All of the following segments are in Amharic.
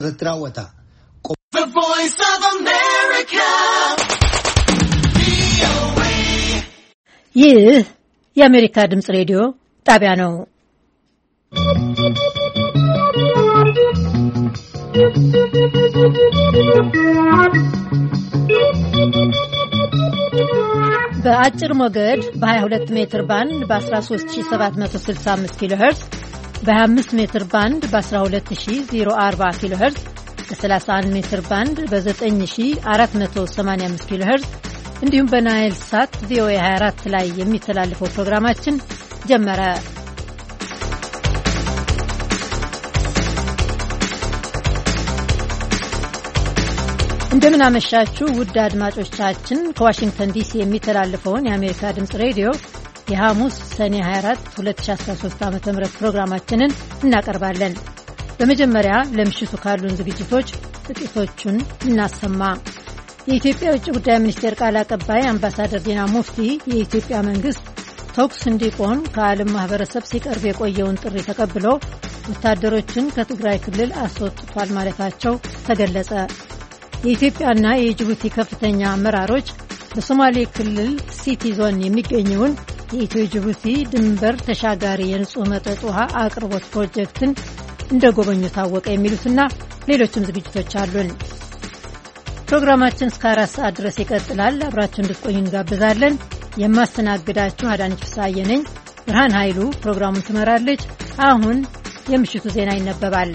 Ritrawata. The Voice of America. ይህ የአሜሪካ ድምጽ ሬዲዮ ጣቢያ ነው። በአጭር ሞገድ በ22 ሜትር ባንድ በ13765 ኪሎ ሄርትዝ በ25 ሜትር ባንድ በ12040 ኪሎ ሄርትዝ በ31 ሜትር ባንድ በ9485 ኪሎ ሄርትዝ እንዲሁም በናይል ሳት ቪኦኤ 24 ላይ የሚተላለፈው ፕሮግራማችን ጀመረ። እንደምን አመሻችሁ ውድ አድማጮቻችን። ከዋሽንግተን ዲሲ የሚተላለፈውን የአሜሪካ ድምጽ ሬዲዮ የሐሙስ ሰኔ 24 2013 ዓ.ም ፕሮግራማችንን እናቀርባለን። በመጀመሪያ ለምሽቱ ካሉን ዝግጅቶች ጥቂቶቹን እናሰማ። የኢትዮጵያ ውጭ ጉዳይ ሚኒስቴር ቃል አቀባይ አምባሳደር ዲና ሙፍቲ የኢትዮጵያ መንግስት ተኩስ እንዲቆም ከዓለም ማህበረሰብ ሲቀርብ የቆየውን ጥሪ ተቀብሎ ወታደሮችን ከትግራይ ክልል አስወጥቷል ማለታቸው ተገለጸ። የኢትዮጵያና የጅቡቲ ከፍተኛ አመራሮች በሶማሌ ክልል ሲቲ ዞን የሚገኘውን የኢትዮ ጅቡቲ ድንበር ተሻጋሪ የንጹህ መጠጥ ውሃ አቅርቦት ፕሮጀክትን እንደጎበኙ ታወቀ። የሚሉትና ሌሎችም ዝግጅቶች አሉን። ፕሮግራማችን እስከ 4 ሰዓት ድረስ ይቀጥላል። አብራችሁን እንድትቆዩ እንጋብዛለን። የማስተናግዳችሁ አዳነች ፍስሐዬ ነኝ። ብርሃን ኃይሉ ፕሮግራሙን ትመራለች። አሁን የምሽቱ ዜና ይነበባል።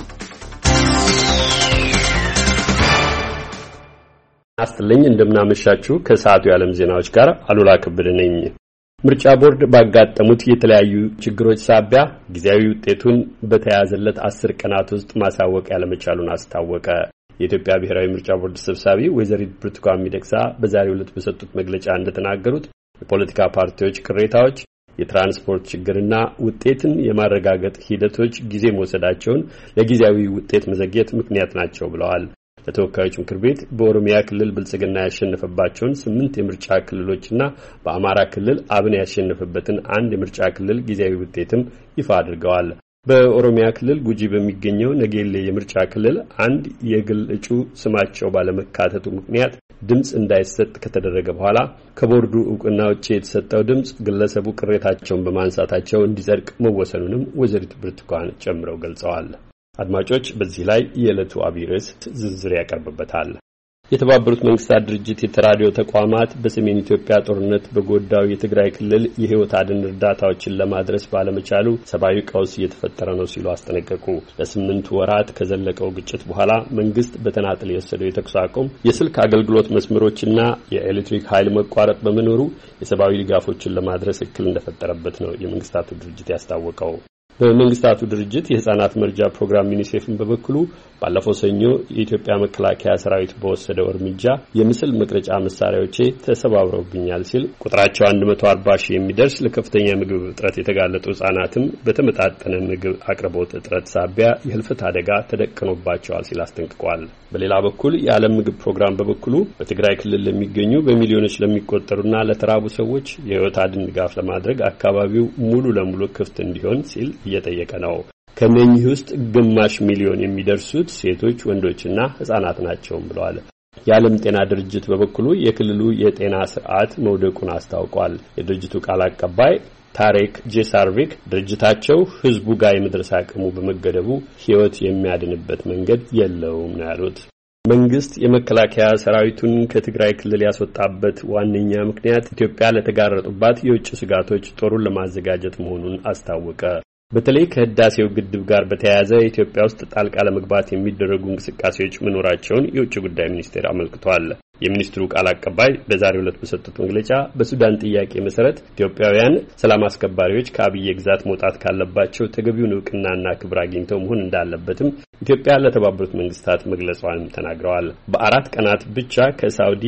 አስተልኝ እንደምናመሻችሁ ከሰዓቱ የዓለም ዜናዎች ጋር አሉላ ከበደ ነኝ። ምርጫ ቦርድ ባጋጠሙት የተለያዩ ችግሮች ሳቢያ ጊዜያዊ ውጤቱን በተያያዘለት 10 ቀናት ውስጥ ማሳወቅ ያለመቻሉን አስታወቀ። የኢትዮጵያ ብሔራዊ ምርጫ ቦርድ ሰብሳቢ ወይዘሪት ብርቱካን ሚደቅሳ በዛሬው ዕለት በሰጡት መግለጫ እንደተናገሩት የፖለቲካ ፓርቲዎች ቅሬታዎች፣ የትራንስፖርት ችግርና ውጤትን የማረጋገጥ ሂደቶች ጊዜ መውሰዳቸውን ለጊዜያዊ ውጤት መዘግየት ምክንያት ናቸው ብለዋል። ለተወካዮች ምክር ቤት በኦሮሚያ ክልል ብልጽግና ያሸነፈባቸውን 8 የምርጫ ክልሎችና በአማራ ክልል አብን ያሸነፈበትን 1 የምርጫ ክልል ጊዜያዊ ውጤትም ይፋ አድርገዋል። በኦሮሚያ ክልል ጉጂ በሚገኘው ነጌሌ የምርጫ ክልል 1 የግል እጩ ስማቸው ባለመካተቱ ምክንያት ድምጽ እንዳይሰጥ ከተደረገ በኋላ ከቦርዱ ዕውቅና ውጪ የተሰጠው ድምጽ ግለሰቡ ቅሬታቸውን በማንሳታቸው እንዲጸድቅ መወሰኑንም ወይዘሪት ብርቱካን ጨምረው ገልጸዋል። አድማጮች፣ በዚህ ላይ የዕለቱ አብይ ርዕስ ዝርዝር ያቀርብበታል። የተባበሩት መንግስታት ድርጅት የተራድኦ ተቋማት በሰሜን ኢትዮጵያ ጦርነት በጎዳው የትግራይ ክልል የህይወት አድን እርዳታዎችን ለማድረስ ባለመቻሉ ሰብአዊ ቀውስ እየተፈጠረ ነው ሲሉ አስጠነቀቁ። ለ8 ወራት ከዘለቀው ግጭት በኋላ መንግስት በተናጥል የወሰደው የተኩስ አቁም የስልክ አገልግሎት መስመሮችና የኤሌክትሪክ ኃይል መቋረጥ በመኖሩ የሰብአዊ ድጋፎችን ለማድረስ እክል እንደፈጠረበት ነው የመንግስታቱ ድርጅት ያስታወቀው። በመንግስታቱ ድርጅት የህፃናት መርጃ ፕሮግራም ዩኒሴፍን በበኩሉ ባለፈው ሰኞ የኢትዮጵያ መከላከያ ሰራዊት በወሰደው እርምጃ የምስል መቅረጫ መሳሪያዎቼ ተሰባብረውብኛል ሲል ቁጥራቸው 140 ሺህ የሚደርስ ለከፍተኛ ምግብ እጥረት የተጋለጡ ህጻናትም በተመጣጠነ ምግብ አቅርቦት እጥረት ሳቢያ የህልፈት አደጋ ተደቅኖባቸዋል ሲል አስጠንቅቋል። በሌላ በኩል የዓለም ምግብ ፕሮግራም በበኩሉ በትግራይ ክልል ለሚገኙ በሚሊዮኖች ለሚቆጠሩና ለተራቡ ሰዎች የህይወት አድን ድጋፍ ለማድረግ አካባቢው ሙሉ ለሙሉ ክፍት እንዲሆን ሲል እየጠየቀ ነው። ከነኚህ ውስጥ ግማሽ ሚሊዮን የሚደርሱት ሴቶች፣ ወንዶችና ህጻናት ናቸው ብለዋል። የዓለም ጤና ድርጅት በበኩሉ የክልሉ የጤና ስርዓት መውደቁን አስታውቋል። የድርጅቱ ቃል አቀባይ ታሪክ ጄሳርቪክ ድርጅታቸው ህዝቡ ጋር የመድረስ አቅሙ በመገደቡ ህይወት የሚያድንበት መንገድ የለውም ነው ያሉት። መንግስት የመከላከያ ሰራዊቱን ከትግራይ ክልል ያስወጣበት ዋነኛ ምክንያት ኢትዮጵያ ለተጋረጡባት የውጭ ስጋቶች ጦሩን ለማዘጋጀት መሆኑን አስታወቀ። በተለይ ከህዳሴው ግድብ ጋር በተያያዘ ኢትዮጵያ ውስጥ ጣልቃ ለመግባት የሚደረጉ እንቅስቃሴዎች መኖራቸውን የውጭ ጉዳይ ሚኒስቴር አመልክቷል። የሚኒስትሩ ቃል አቀባይ በዛሬው ዕለት በሰጡት መግለጫ በሱዳን ጥያቄ መሰረት ኢትዮጵያውያን ሰላም አስከባሪዎች ከአብዬ ግዛት መውጣት ካለባቸው ተገቢውን ዕውቅናና ክብር አግኝተው መሆን እንዳለበትም ኢትዮጵያ ለተባበሩት መንግስታት መግለጿንም ተናግረዋል። በ4 ቀናት ብቻ ከሳውዲ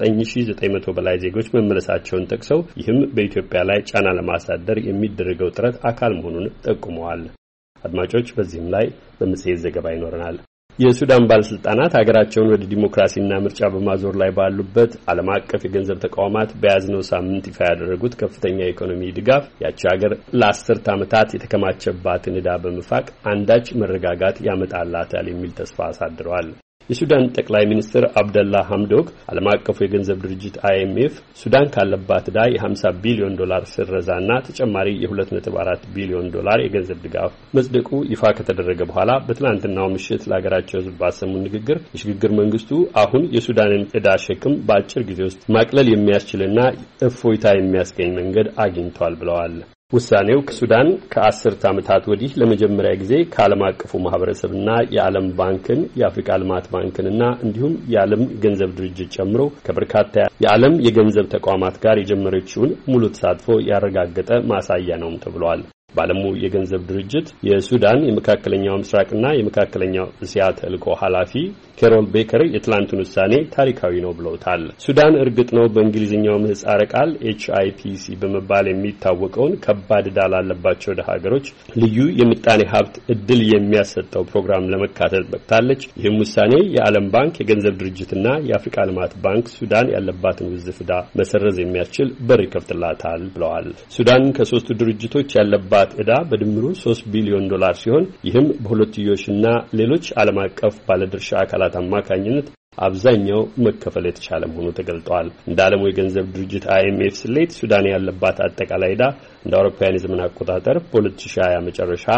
9900 በላይ ዜጎች መመለሳቸውን ጠቅሰው ይህም በኢትዮጵያ ላይ ጫና ለማሳደር የሚደረገው ጥረት አካል መሆኑን ጠቁመዋል። አድማጮች፣ በዚህም ላይ በመጽሔት ዘገባ ይኖረናል። የሱዳን ባለስልጣናት ሀገራቸውን ወደ ዲሞክራሲና ምርጫ በማዞር ላይ ባሉበት ዓለም አቀፍ የገንዘብ ተቋማት በያዝነው ሳምንት ይፋ ያደረጉት ከፍተኛ የኢኮኖሚ ድጋፍ ያቺ ሀገር ለ10 ዓመታት የተከማቸባትን ዕዳ በመፋቅ አንዳች መረጋጋት ያመጣላታል የሚል ተስፋ አሳድረዋል። የሱዳን ጠቅላይ ሚኒስትር አብደላ ሐምዶክ ዓለም አቀፉ የገንዘብ ድርጅት IMF ሱዳን ካለባት ዕዳ የ50 ቢሊዮን ዶላር ስረዛና ተጨማሪ የ2.4 ቢሊዮን ዶላር የገንዘብ ድጋፍ መጽደቁ ይፋ ከተደረገ በኋላ በትናንትናው ምሽት ለሀገራቸው ሕዝብ ባሰሙት ንግግር የሽግግር መንግስቱ አሁን የሱዳንን ዕዳ ሸክም በአጭር ጊዜ ውስጥ ማቅለል የሚያስችልና እፎይታ የሚያስገኝ መንገድ አግኝቷል ብለዋል። ውሳኔው ከሱዳን ከ10 ዓመታት ወዲህ ለመጀመሪያ ጊዜ ከዓለም አቀፉ ማህበረሰብና የዓለም ባንክን የአፍሪካ ልማት ባንክንና እንዲሁም የዓለም ገንዘብ ድርጅት ጨምሮ ከበርካታ የዓለም የገንዘብ ተቋማት ጋር የጀመረችውን ሙሉ ተሳትፎ ያረጋገጠ ማሳያ ነው ተብሏል። ባለሙ የገንዘብ ድርጅት የሱዳን የመካከለኛው ምስራቅና የመካከለኛው እስያ ተልዕኮ ኃላፊ ካሮል ቤከር የትላንቱን ውሳኔ ታሪካዊ ነው ብለውታል። ሱዳን እርግጥ ነው በእንግሊዝኛው ምህጻረ ቃል HIPC በመባል የሚታወቀውን ከባድ ዕዳ ላለባቸው ሀገሮች ልዩ የምጣኔ ሀብት እድል የሚያሰጠው ፕሮግራም ለመካተት በቅታለች። ይህም ውሳኔ የዓለም ባንክ የገንዘብ ድርጅትና የአፍሪካ ልማት ባንክ ሱዳን ያለባትን ውዝፍ ዕዳ መሰረዝ የሚያስችል በር ይከፍትላታል ብለዋል። ሱዳን ከሶስቱ ድርጅቶች ያለባት ዕዳ በድምሩ 3 ቢሊዮን ዶላር ሲሆን ይህም በሁለትዮሽና ሌሎች ዓለም አቀፍ ባለድርሻ አካላት አማካኝነት አብዛኛው መከፈል የተቻለ መሆኑ ተገልጧል። እንደ ዓለሙ የገንዘብ ድርጅት IMF ስሌት ሱዳን ያለባት አጠቃላይ ዕዳ እንደ አውሮፓውያን የዘመን አቆጣጠር በ2020 መጨረሻ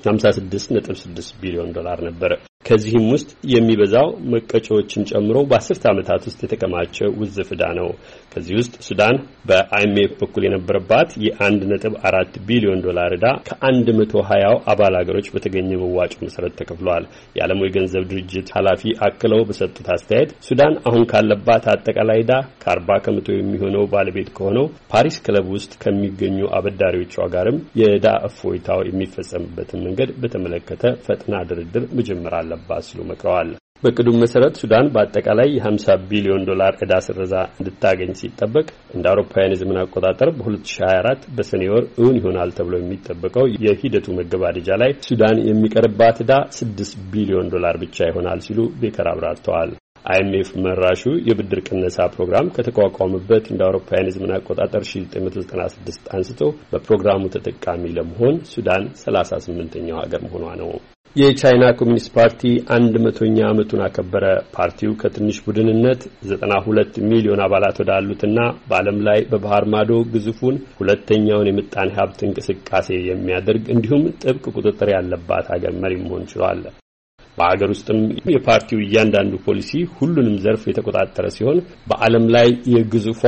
56.6 ቢሊዮን ዶላር ነበር። ከዚህም ውስጥ የሚበዛው መቀጮችን ጨምሮ በ10 ዓመታት ውስጥ የተከማቸ ውዝፍ ዕዳ ነው። ከዚህ ውስጥ ሱዳን በIMF በኩል የነበረባት የ1.4 ቢሊዮን ዶላር ዕዳ ከ120 አባል ሀገሮች በተገኘ መዋጮ መሰረት ተከፍሏል። የዓለሙ የገንዘብ ድርጅት ኃላፊ አክለው በሰጡት አስተያየት ሱዳን አሁን ካለባት አጠቃላይ ዕዳ ከ40% የሚሆነው ባለቤት ከሆነው ፓሪስ ክለብ ውስጥ ከሚገኙ አበዳሪዎቿ ጋርም የዕዳ እፎይታው የሚፈጸምበትን መንገድ በተመለከተ ፈጥና ድርድር መጀመር አለባት ሲሉ መክረዋል። በቅዱም መሰረት ሱዳን በአጠቃላይ የ50 ቢሊዮን ዶላር ዕዳ ስረዛ እንድታገኝ ሲጠበቅ እንደ አውሮፓውያን የዘመን አቆጣጠር በ2024 በሰኔ ወር እውን ይሆናል ተብሎ የሚጠበቀው የሂደቱ መገባደጃ ላይ ሱዳን የሚቀርባት ዕዳ 6 ቢሊዮን ዶላር ብቻ ይሆናል ሲሉ ቤከር አብራርተዋል። IMF መራሹ የብድር ቅነሳ ፕሮግራም ከተቋቋመበት እንደ አውሮፓውያን የዘመን አቆጣጠር 1996 አንስቶ በፕሮግራሙ ተጠቃሚ ለመሆን ሱዳን 38ኛው ሀገር መሆኗ ነው። የቻይና ኮሚኒስት ፓርቲ 100ኛ ዓመቱን አከበረ። ፓርቲው ከትንሽ ቡድንነት 92 ሚሊዮን አባላት ወዳሉትና በዓለም ላይ በባህር ማዶ ግዙፉን ሁለተኛውን የምጣኔ ሀብት እንቅስቃሴ የሚያደርግ እንዲሁም ጥብቅ ቁጥጥር ያለባት ሀገር መሪ መሆን ችሏል። በአገር ውስጥም የፓርቲው እያንዳንዱ ፖሊሲ ሁሉንም ዘርፍ የተቆጣጠረ ሲሆን በዓለም ላይ የግዙፏ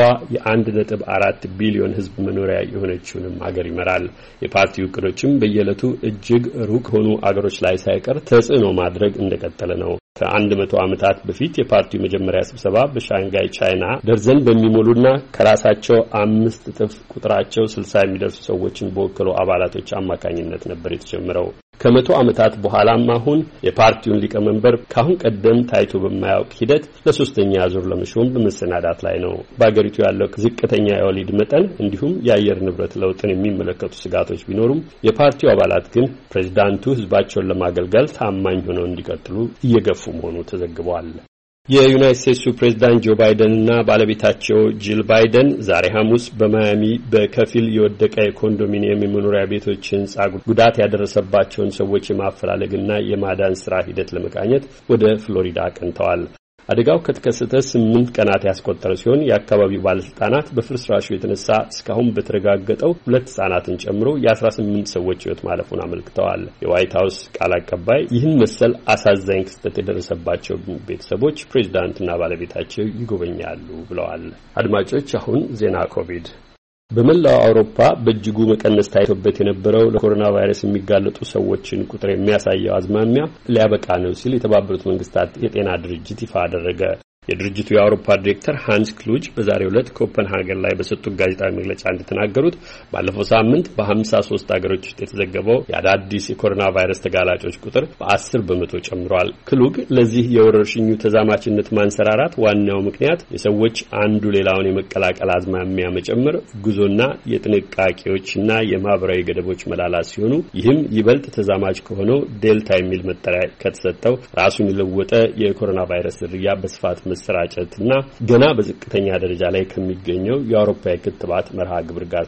የ1.4 ቢሊዮን ሕዝብ መኖሪያ የሆነችውንም ሀገር ይመራል። የፓርቲው እቅዶችም በየዕለቱ እጅግ ሩቅ ሆኑ አገሮች ላይ ሳይቀር ተጽዕኖ ማድረግ እንደቀጠለ ነው። ከ100 ዓመታት በፊት የፓርቲው መጀመሪያ ስብሰባ በሻንጋይ ቻይና ደርዘን በሚሞሉና ከራሳቸው 5 እጥፍ ቁጥራቸው 60 የሚደርሱ ሰዎችን በወከሉ አባላቶች አማካኝነት ነበር የተጀመረው። ከ100 ዓመታት በኋላም አሁን የፓርቲውን ሊቀመንበር ካሁን ቀደም ታይቶ በማያውቅ ሂደት ለሶስተኛ ዙር ለመሾም በመሰናዳት ላይ ነው። በአገሪቱ ያለው ዝቅተኛ የወሊድ መጠን እንዲሁም የአየር ንብረት ለውጥን የሚመለከቱ ስጋቶች ቢኖሩም የፓርቲው አባላት ግን ፕሬዝዳንቱ ህዝባቸውን ለማገልገል ታማኝ ሆነው እንዲቀጥሉ እየገፉ መሆኑ ተዘግቧል። የዩናይትድ ስቴትስ ፕሬዝዳንት ጆ ባይደን እና ባለቤታቸው ጂል ባይደን ዛሬ ሐሙስ በማያሚ በከፊል የወደቀ የኮንዶሚኒየም የመኖሪያ ቤቶች ህንጻ ጉዳት ያደረሰባቸውን ሰዎች የማፈላለግና የማዳን ስራ ሂደት ለመቃኘት ወደ ፍሎሪዳ አቅንተዋል። አደጋው ከተከሰተ 8 ቀናት ያስቆጠረ ሲሆን የአካባቢው ባለስልጣናት በፍርስራሹ የተነሳ እስካሁን በተረጋገጠው 2 ህጻናትን ጨምሮ የ18 ሰዎች ህይወት ማለፉን አመልክተዋል። የዋይት ሃውስ ቃል አቀባይ ይህን መሰል አሳዛኝ ክስተት የደረሰባቸው ቤተሰቦች ፕሬዝዳንትና ባለቤታቸው ይጎበኛሉ ብለዋል። አድማጮች አሁን ዜና ኮቪድ በመላው አውሮፓ በእጅጉ መቀነስ ታይቶበት የነበረው ለኮሮና ቫይረስ የሚጋለጡ ሰዎችን ቁጥር የሚያሳየው አዝማሚያ ሊያበቃ ነው ሲል የተባበሩት መንግስታት የጤና ድርጅት ይፋ አደረገ። የድርጅቱ የአውሮፓ ዳይሬክተር ሃንስ ክሉጅ በዛሬው ዕለት ኮፐንሃገን ላይ በሰጡት ጋዜጣዊ መግለጫ እንደተናገሩት ባለፈው ሳምንት በ53 ሀገሮች ውስጥ የተዘገበው የአዳዲስ የኮሮና ቫይረስ ተጋላጮች ቁጥር በ10 በመቶ ጨምሯል። ክሉግ ለዚህ የወረርሽኙ ተዛማችነት ማንሰራራት ዋናው ምክንያት የሰዎች አንዱ ሌላውን የመቀላቀል አዝማሚያ መጨመር፣ ጉዞና የጥንቃቄዎችና የማህበራዊ ገደቦች መላላት ሲሆኑ ይህም ይበልጥ ተዛማች ከሆነው ዴልታ የሚል መጠሪያ ከተሰጠው ራሱን የለወጠ የኮሮና ቫይረስ ዝርያ በስፋት መሰራጨትና ገና በዝቅተኛ ደረጃ ላይ ከሚገኘው የአውሮፓ የክትባት መርሃ ግብር ጋር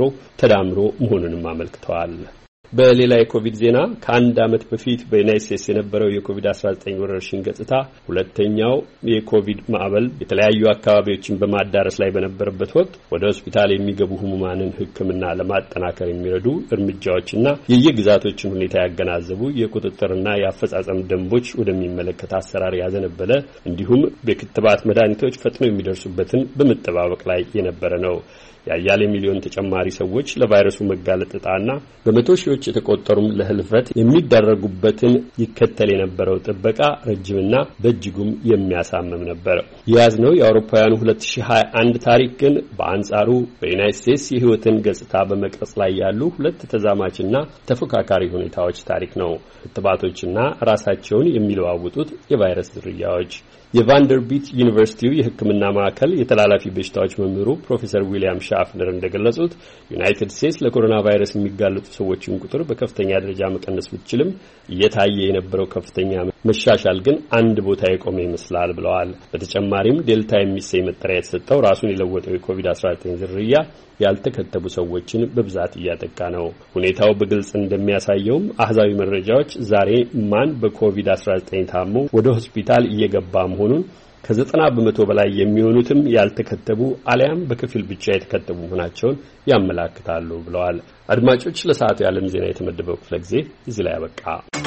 ተዳምሮ መሆኑንም አመልክተዋል። በሌላ የኮቪድ ዜና ከአንድ ዓመት በፊት በዩናይትድ ስቴትስ የነበረው የኮቪድ-19 ወረርሽኝ ገጽታ ሁለተኛው የኮቪድ ማዕበል የተለያዩ አካባቢዎችን በማዳረስ ላይ በነበረበት ወቅት ወደ ሆስፒታል የሚገቡ ህሙማንን ሕክምና ለማጠናከር የሚረዱ እርምጃዎችና የየግዛቶችን ሁኔታ ያገናዘቡ የቁጥጥርና የአፈጻጸም ደንቦች ወደሚመለከት አሰራር ያዘነበለ እንዲሁም በክትባት መድኃኒቶች ፈጥነው የሚደርሱበትን በመጠባበቅ ላይ የነበረ ነው። ያያሌ ሚሊዮን ተጨማሪ ሰዎች ለቫይረሱ መጋለጥ ዕጣና በመቶ ሺዎች የተቆጠሩም ለህልፈት የሚዳረጉበትን ይከተል የነበረው ጥበቃ ረጅምና በእጅጉም የሚያሳምም ነበር። የያዝነው የአውሮፓውያኑ 2021 ታሪክ ግን በአንጻሩ በዩናይትድ ስቴትስ የህይወትን ገጽታ በመቅረጽ ላይ ያሉ ሁለት ተዛማችና ተፎካካሪ ሁኔታዎች ታሪክ ነው። ክትባቶችና ራሳቸውን የሚለዋውጡት የቫይረስ ዝርያዎች። የቫንደርቢልት ዩኒቨርሲቲው የሕክምና ማዕከል የተላላፊ በሽታዎች መምህሩ ፕሮፌሰር ዊሊያም ሻፍነር እንደገለጹት ዩናይትድ ስቴትስ ለኮሮና ቫይረስ የሚጋለጡ ሰዎችን ቁጥር በከፍተኛ ደረጃ መቀነስ ብትችልም እየታየ የነበረው ከፍተኛ መሻሻል ግን አንድ ቦታ የቆመ ይመስላል ብለዋል። በተጨማሪም ዴልታ የሚሰይ መጠሪያ የተሰጠው ራሱን የለወጠው የኮቪድ-19 ዝርያ ያልተከተቡ ሰዎችን በብዛት እያጠቃ ነው። ሁኔታው በግልጽ እንደሚያሳየውም አህዛዊ መረጃዎች ዛሬ ማን በኮቪድ-19 ታሞ ወደ ሆስፒታል እየገባ መሆኑን ከ90 በመቶ በላይ የሚሆኑትም ያልተከተቡ አሊያም በከፊል ብቻ የተከተቡ መሆናቸውን ያመለክታሉ ብለዋል። አድማጮች፣ ለሰዓቱ የዓለም ዜና የተመደበው ክፍለ ጊዜ እዚህ ላይ ያበቃ።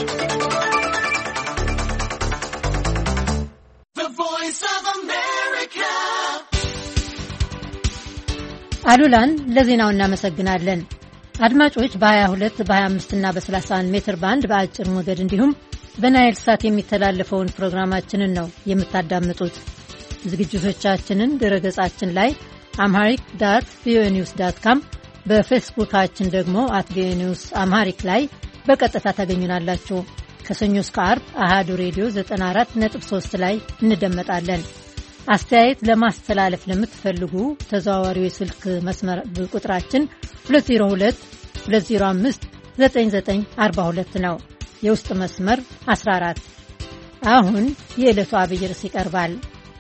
አሉላን ለዜናው እናመሰግናለን። አድማጮች በ22 በ25 እና በ31 ሜትር ባንድ በአጭር ሞገድ እንዲሁም በናይል ሳት የሚተላለፈውን ፕሮግራማችንን ነው የምታዳምጡት። ዝግጅቶቻችንን ድረገጻችን ላይ amharic.voanews.com በፌስቡካችን ደግሞ @voanews amharic ላይ በቀጥታ ታገኙናላችሁ። ከሰኞ እስከ ዓርብ አሃዱ ሬዲዮ 94.3 ላይ እንደመጣለን። አስተያየት ለማስተላለፍ ለምትፈልጉ ተዘዋዋሪው የስልክ መስመር ቁጥራችን 202-205-9942 ነው። የውስጥ መስመር 14። አሁን የዕለቱ አብይ ርዕስ ይቀርባል።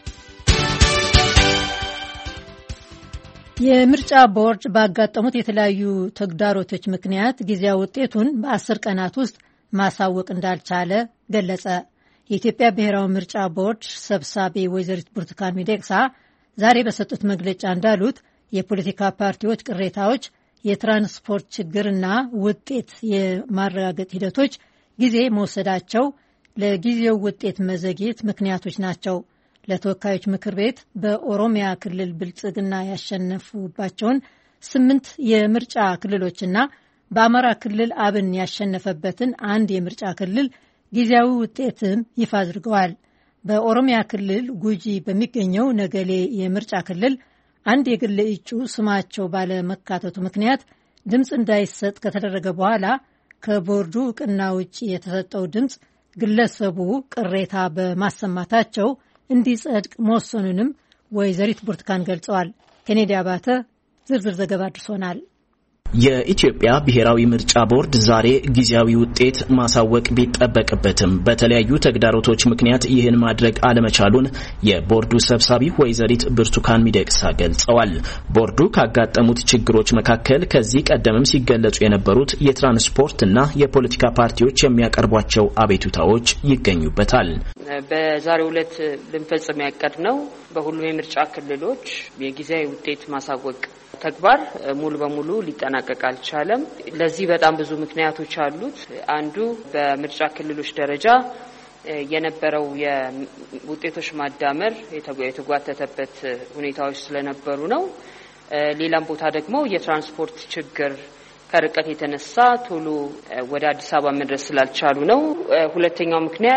የምርጫ ቦርድ ባጋጠሙት የተለያዩ ተግዳሮቶች ምክንያት ጊዜያዊ ውጤቱን በ10 ቀናት ውስጥ ማሳወቅ እንዳልቻለ ገለጸ። የኢትዮጵያ ብሔራዊ ምርጫ ቦርድ ሰብሳቢ ወይዘሪት ብርቱካን ሚደቅሳ ዛሬ በሰጡት መግለጫ እንዳሉት የፖለቲካ ፓርቲዎች ቅሬታዎች፣ የትራንስፖርት ችግርና ውጤት የማረጋገጥ ሂደቶች ጊዜ መውሰዳቸው ለጊዜው ውጤት መዘግየት ምክንያቶች ናቸው። ለተወካዮች ምክር ቤት በኦሮሚያ ክልል ብልጽግና ያሸነፉባቸውን 8 የምርጫ ክልሎችና በአማራ ክልል አብን ያሸነፈበትን አንድ የምርጫ ክልል ጊዜያዊ ውጤትም ይፋ አድርገዋል። በኦሮሚያ ክልል ጉጂ በሚገኘው ነገሌ የምርጫ ክልል አንድ የግል እጩ ስማቸው ባለመካተቱ ምክንያት ድምፅ እንዳይሰጥ ከተደረገ በኋላ ከቦርዱ እውቅና ውጭ የተሰጠው ድምፅ ግለሰቡ ቅሬታ በማሰማታቸው እንዲጸድቅ መወሰኑንም ወይዘሪት ብርቱካን ገልጸዋል። ኬኔዲ አባተ ዝርዝር ዘገባ አድርሶናል። የኢትዮጵያ ብሔራዊ ምርጫ ቦርድ ዛሬ ጊዜያዊ ውጤት ማሳወቅ ቢጠበቅበትም በተለያዩ ተግዳሮቶች ምክንያት ይህን ማድረግ አለመቻሉን የቦርዱ ሰብሳቢ ወይዘሪት ብርቱካን ሚደቅሳ ገልጸዋል። ቦርዱ ካጋጠሙት ችግሮች መካከል ከዚህ ቀደምም ሲገለጹ የነበሩት የትራንስፖርትና የፖለቲካ ፓርቲዎች የሚያቀርቧቸው አቤቱታዎች ይገኙበታል። በዛሬው ዕለት ልንፈጽም ያቀድነው በሁሉም የምርጫ ክልሎች የጊዜያዊ ውጤት ማሳወቅ ተግባር ሙሉ በሙሉ ሊጠናቀቅ አልቻለም። ለዚህ በጣም ብዙ ምክንያቶች አሉት። አንዱ በምርጫ ክልሎች ደረጃ የነበረው የውጤቶች ማዳመር የተጓተተበት ሁኔታዎች ስለነበሩ ነው። ሌላም ቦታ ደግሞ የትራንስፖርት ችግር ከርቀት የተነሳ ቶሎ ወደ አዲስ አበባ መድረስ ስላልቻሉ ነው። ሁለተኛው ምክንያት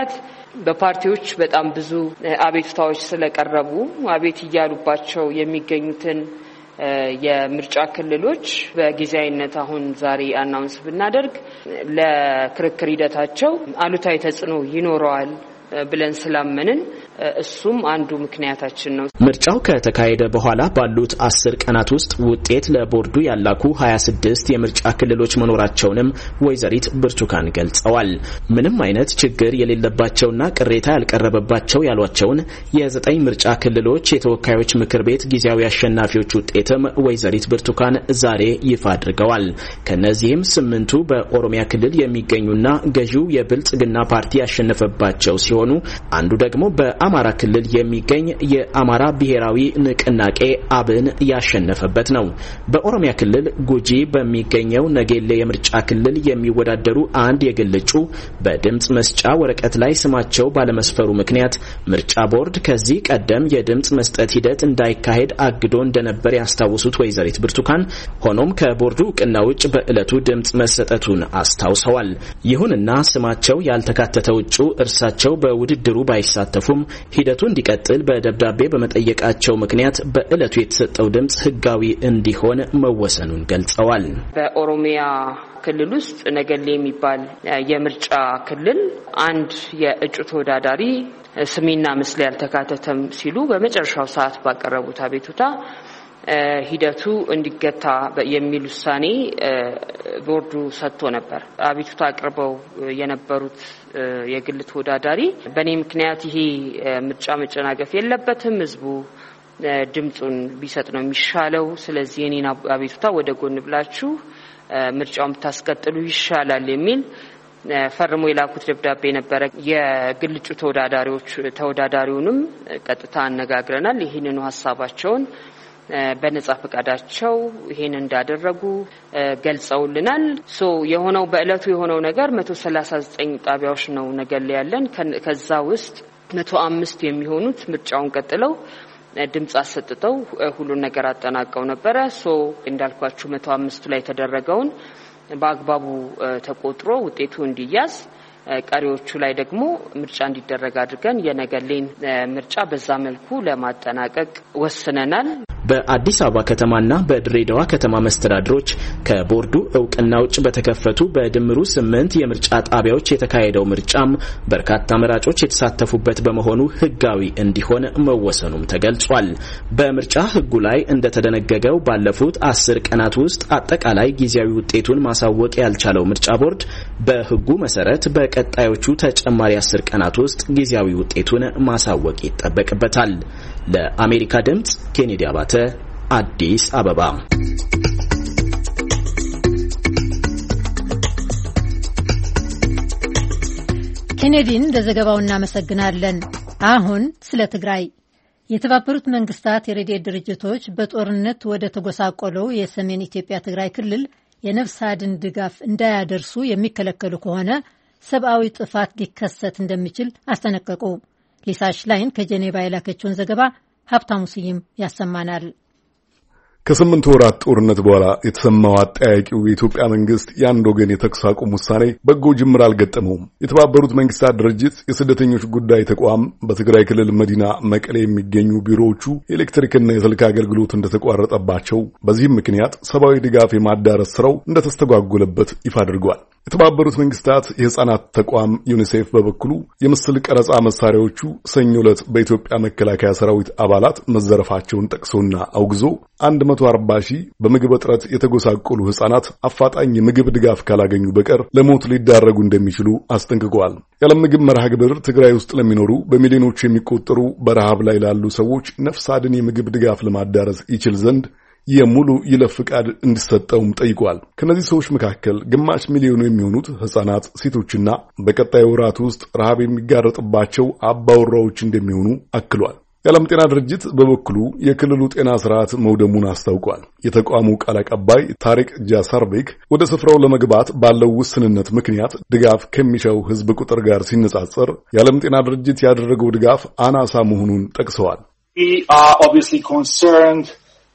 በፓርቲዎች በጣም ብዙ አቤቱታዎች ስለቀረቡ አቤት እያሉባቸው የሚገኙትን የምርጫ ክልሎች በጊዜያዊነት አሁን ዛሬ አናውንስ ብናደርግ ለክርክር ሂደታቸው አሉታዊ ተጽዕኖ ይኖረዋል ብለን ስላመንን እሱም አንዱ ምክንያታችን ነው። ምርጫው ከተካሄደ በኋላ ባሉት 10 ቀናት ውስጥ ውጤት ለቦርዱ ያላኩ 26 የምርጫ ክልሎች መኖራቸውንም ወይዘሪት ብርቱካን ገልጸዋል። ምንም አይነት ችግር የሌለባቸውና ቅሬታ ያልቀረበባቸው ያሏቸውን የ9 ምርጫ ክልሎች የተወካዮች ምክር ቤት ጊዜያዊ አሸናፊዎች ውጤትም ወይዘሪት ብርቱካን ዛሬ ይፋ አድርገዋል። ከነዚህም 8ቱ በኦሮሚያ ክልል የሚገኙና ገዢው የብልጽግና ፓርቲ ያሸነፈባቸው ሲሆኑ አንዱ ደግሞ በአማራ ክልል የሚገኝ የአማራ ብሔራዊ ንቅናቄ አብን ያሸነፈበት ነው። በኦሮሚያ ክልል ጉጂ በሚገኘው ነጌሌ የምርጫ ክልል የሚወዳደሩ አንድ የግል እጩ በድምጽ መስጫ ወረቀት ላይ ስማቸው ባለመስፈሩ ምክንያት ምርጫ ቦርድ ከዚህ ቀደም የድምጽ መስጠት ሂደት እንዳይካሄድ አግዶ እንደነበር ያስታውሱት ወይዘሪት ብርቱካን ሆኖም ከቦርዱ እውቅና ውጭ በዕለቱ ድምጽ መሰጠቱን አስታውሰዋል። ይሁንና ስማቸው ያልተካተተው እጩ እርሳቸው በውድድሩ ባይሳተፉም ሂደቱ እንዲቀጥል በደብዳቤ በመጠየቃቸው ምክንያት በዕለቱ የተሰጠው ድምጽ ህጋዊ እንዲሆን መወሰኑን ገልጸዋል። በኦሮሚያ ክልል ውስጥ ነገሌ የሚባል የምርጫ ክልል አንድ የእጩ ተወዳዳሪ ስሜና ምስል ያልተካተተም ሲሉ በመጨረሻው ሰዓት ባቀረቡት አቤቱታ ሂደቱ እንዲገታ የሚል ውሳኔ ቦርዱ ሰጥቶ ነበር። አቤቱታ አቅርበው የነበሩት የግል ተወዳዳሪ በእኔ ምክንያት ይሄ ምርጫ መጨናገፍ የለበትም፣ ህዝቡ ድምጹን ቢሰጥ ነው የሚሻለው፣ ስለዚህ እኔን አቤቱታ ወደ ጎን ብላችሁ ምርጫውን ብታስቀጥሉ ይሻላል የሚል ፈርሞ የላኩት ደብዳቤ ነበረ። የግል እጩ ተወዳዳሪውንም ቀጥታ አነጋግረናል። ይህንኑ ሀሳባቸውን በነጻ ፈቃዳቸው ይሄን እንዳደረጉ ገልጸውልናል። የሆነው በእለቱ የሆነው ነገር 139 ጣቢያዎች ነው ነገሌ ያለን። ከዛ ውስጥ 105 የሚሆኑት ምርጫውን ቀጥለው ድምጽ አሰጥተው ሁሉን ነገር አጠናቀው ነበረ። እንዳልኳችሁ 105 ላይ ተደረገውን በአግባቡ ተቆጥሮ ውጤቱ እንዲያዝ ቀሪዎቹ ላይ ደግሞ ምርጫ እንዲደረግ አድርገን የነገሌን ምርጫ በዛ መልኩ ለማጠናቀቅ ወስነናል። በአዲስ አበባ ከተማና በድሬዳዋ ከተማ መስተዳድሮች ከቦርዱ እውቅና ውጭ በተከፈቱ በድምሩ 8 የምርጫ ጣቢያዎች የተካሄደው ምርጫም በርካታ መራጮች የተሳተፉበት በመሆኑ ህጋዊ እንዲሆን መወሰኑም ተገልጿል። በምርጫ ህጉ ላይ እንደተደነገገው ባለፉት 10 ቀናት ውስጥ አጠቃላይ ጊዜያዊ ውጤቱን ማሳወቅ ያልቻለው ምርጫ ቦርድ በህጉ መሰረት በቀጣዮቹ ተጨማሪ 10 ቀናት ውስጥ ጊዜያዊ ውጤቱን ማሳወቅ ይጠበቅበታል። ለአሜሪካ ድምጽ ኬኔዲ አባተ አዲስ አበባ። ኬኔዲን ለዘገባው እናመሰግናለን። አሁን ስለ ትግራይ የተባበሩት መንግስታት የረድኤት ድርጅቶች በጦርነት ወደ ተጎሳቆለው የሰሜን ኢትዮጵያ ትግራይ ክልል የነፍስ አድን ድጋፍ እንዳያደርሱ የሚከለከሉ ከሆነ ሰብአዊ ጥፋት ሊከሰት እንደሚችል አስጠነቀቁ። ሊሳ ሽላይን ከጄኔቫ የላከችውን ዘገባ ሀብታሙ ስዩም ያሰማናል። ከ8 ወራት ጦርነት በኋላ የተሰማው አጠያቂው የኢትዮጵያ መንግስት የአንድ ወገን የተኩስ አቁም ውሳኔ በጎ ጅምር አልገጠመውም። የተባበሩት መንግስታት ድርጅት የስደተኞች ጉዳይ ተቋም በትግራይ ክልል መዲና መቀሌ የሚገኙ ቢሮዎቹ የኤሌክትሪክና የስልክ አገልግሎት እንደተቋረጠባቸው፣ በዚህም ምክንያት ሰብአዊ ድጋፍ የማዳረስ ስራው እንደተስተጓጎለበት ይፋ አድርጓል። የተባበሩት መንግስታት የህፃናት ተቋም ዩኒሴፍ በበኩሉ የምስል ቀረጻ መሳሪያዎቹ ሰኞ ዕለት በኢትዮጵያ መከላከያ ሰራዊት አባላት መዘረፋቸውን ጠቅሶና አውግዞ 140,000 በምግብ እጥረት የተጎሳቆሉ ህፃናት አፋጣኝ የምግብ ድጋፍ ካላገኙ በቀር ለሞት ሊዳረጉ እንደሚችሉ አስጠንቅቀዋል። የዓለም ምግብ መርሃ ግብር ትግራይ ውስጥ ለሚኖሩ በሚሊዮኖች የሚቆጠሩ በረሃብ ላይ ላሉ ሰዎች ነፍስ አድን የምግብ ድጋፍ ለማዳረስ ይችል ዘንድ የሙሉ ይለፍ ፍቃድ እንዲሰጠውም ጠይቋል። ከነዚህ ሰዎች መካከል ግማሽ ሚሊዮኑ የሚሆኑት ህፃናት፣ ሴቶችና በቀጣይ ወራት ውስጥ ረሃብ የሚጋረጥባቸው አባወራዎች እንደሚሆኑ አክሏል። የዓለም ጤና ድርጅት በበኩሉ የክልሉ ጤና ስርዓት መውደሙን አስታውቋል። የተቋሙ ቃል አቀባይ ታሪክ ጃሳርቤክ ወደ ስፍራው ለመግባት ባለው ውስንነት ምክንያት ድጋፍ ከሚሻው ህዝብ ቁጥር ጋር ሲነጻጸር የዓለም ጤና ድርጅት ያደረገው ድጋፍ አናሳ መሆኑን ጠቅሰዋል። We are obviously concerned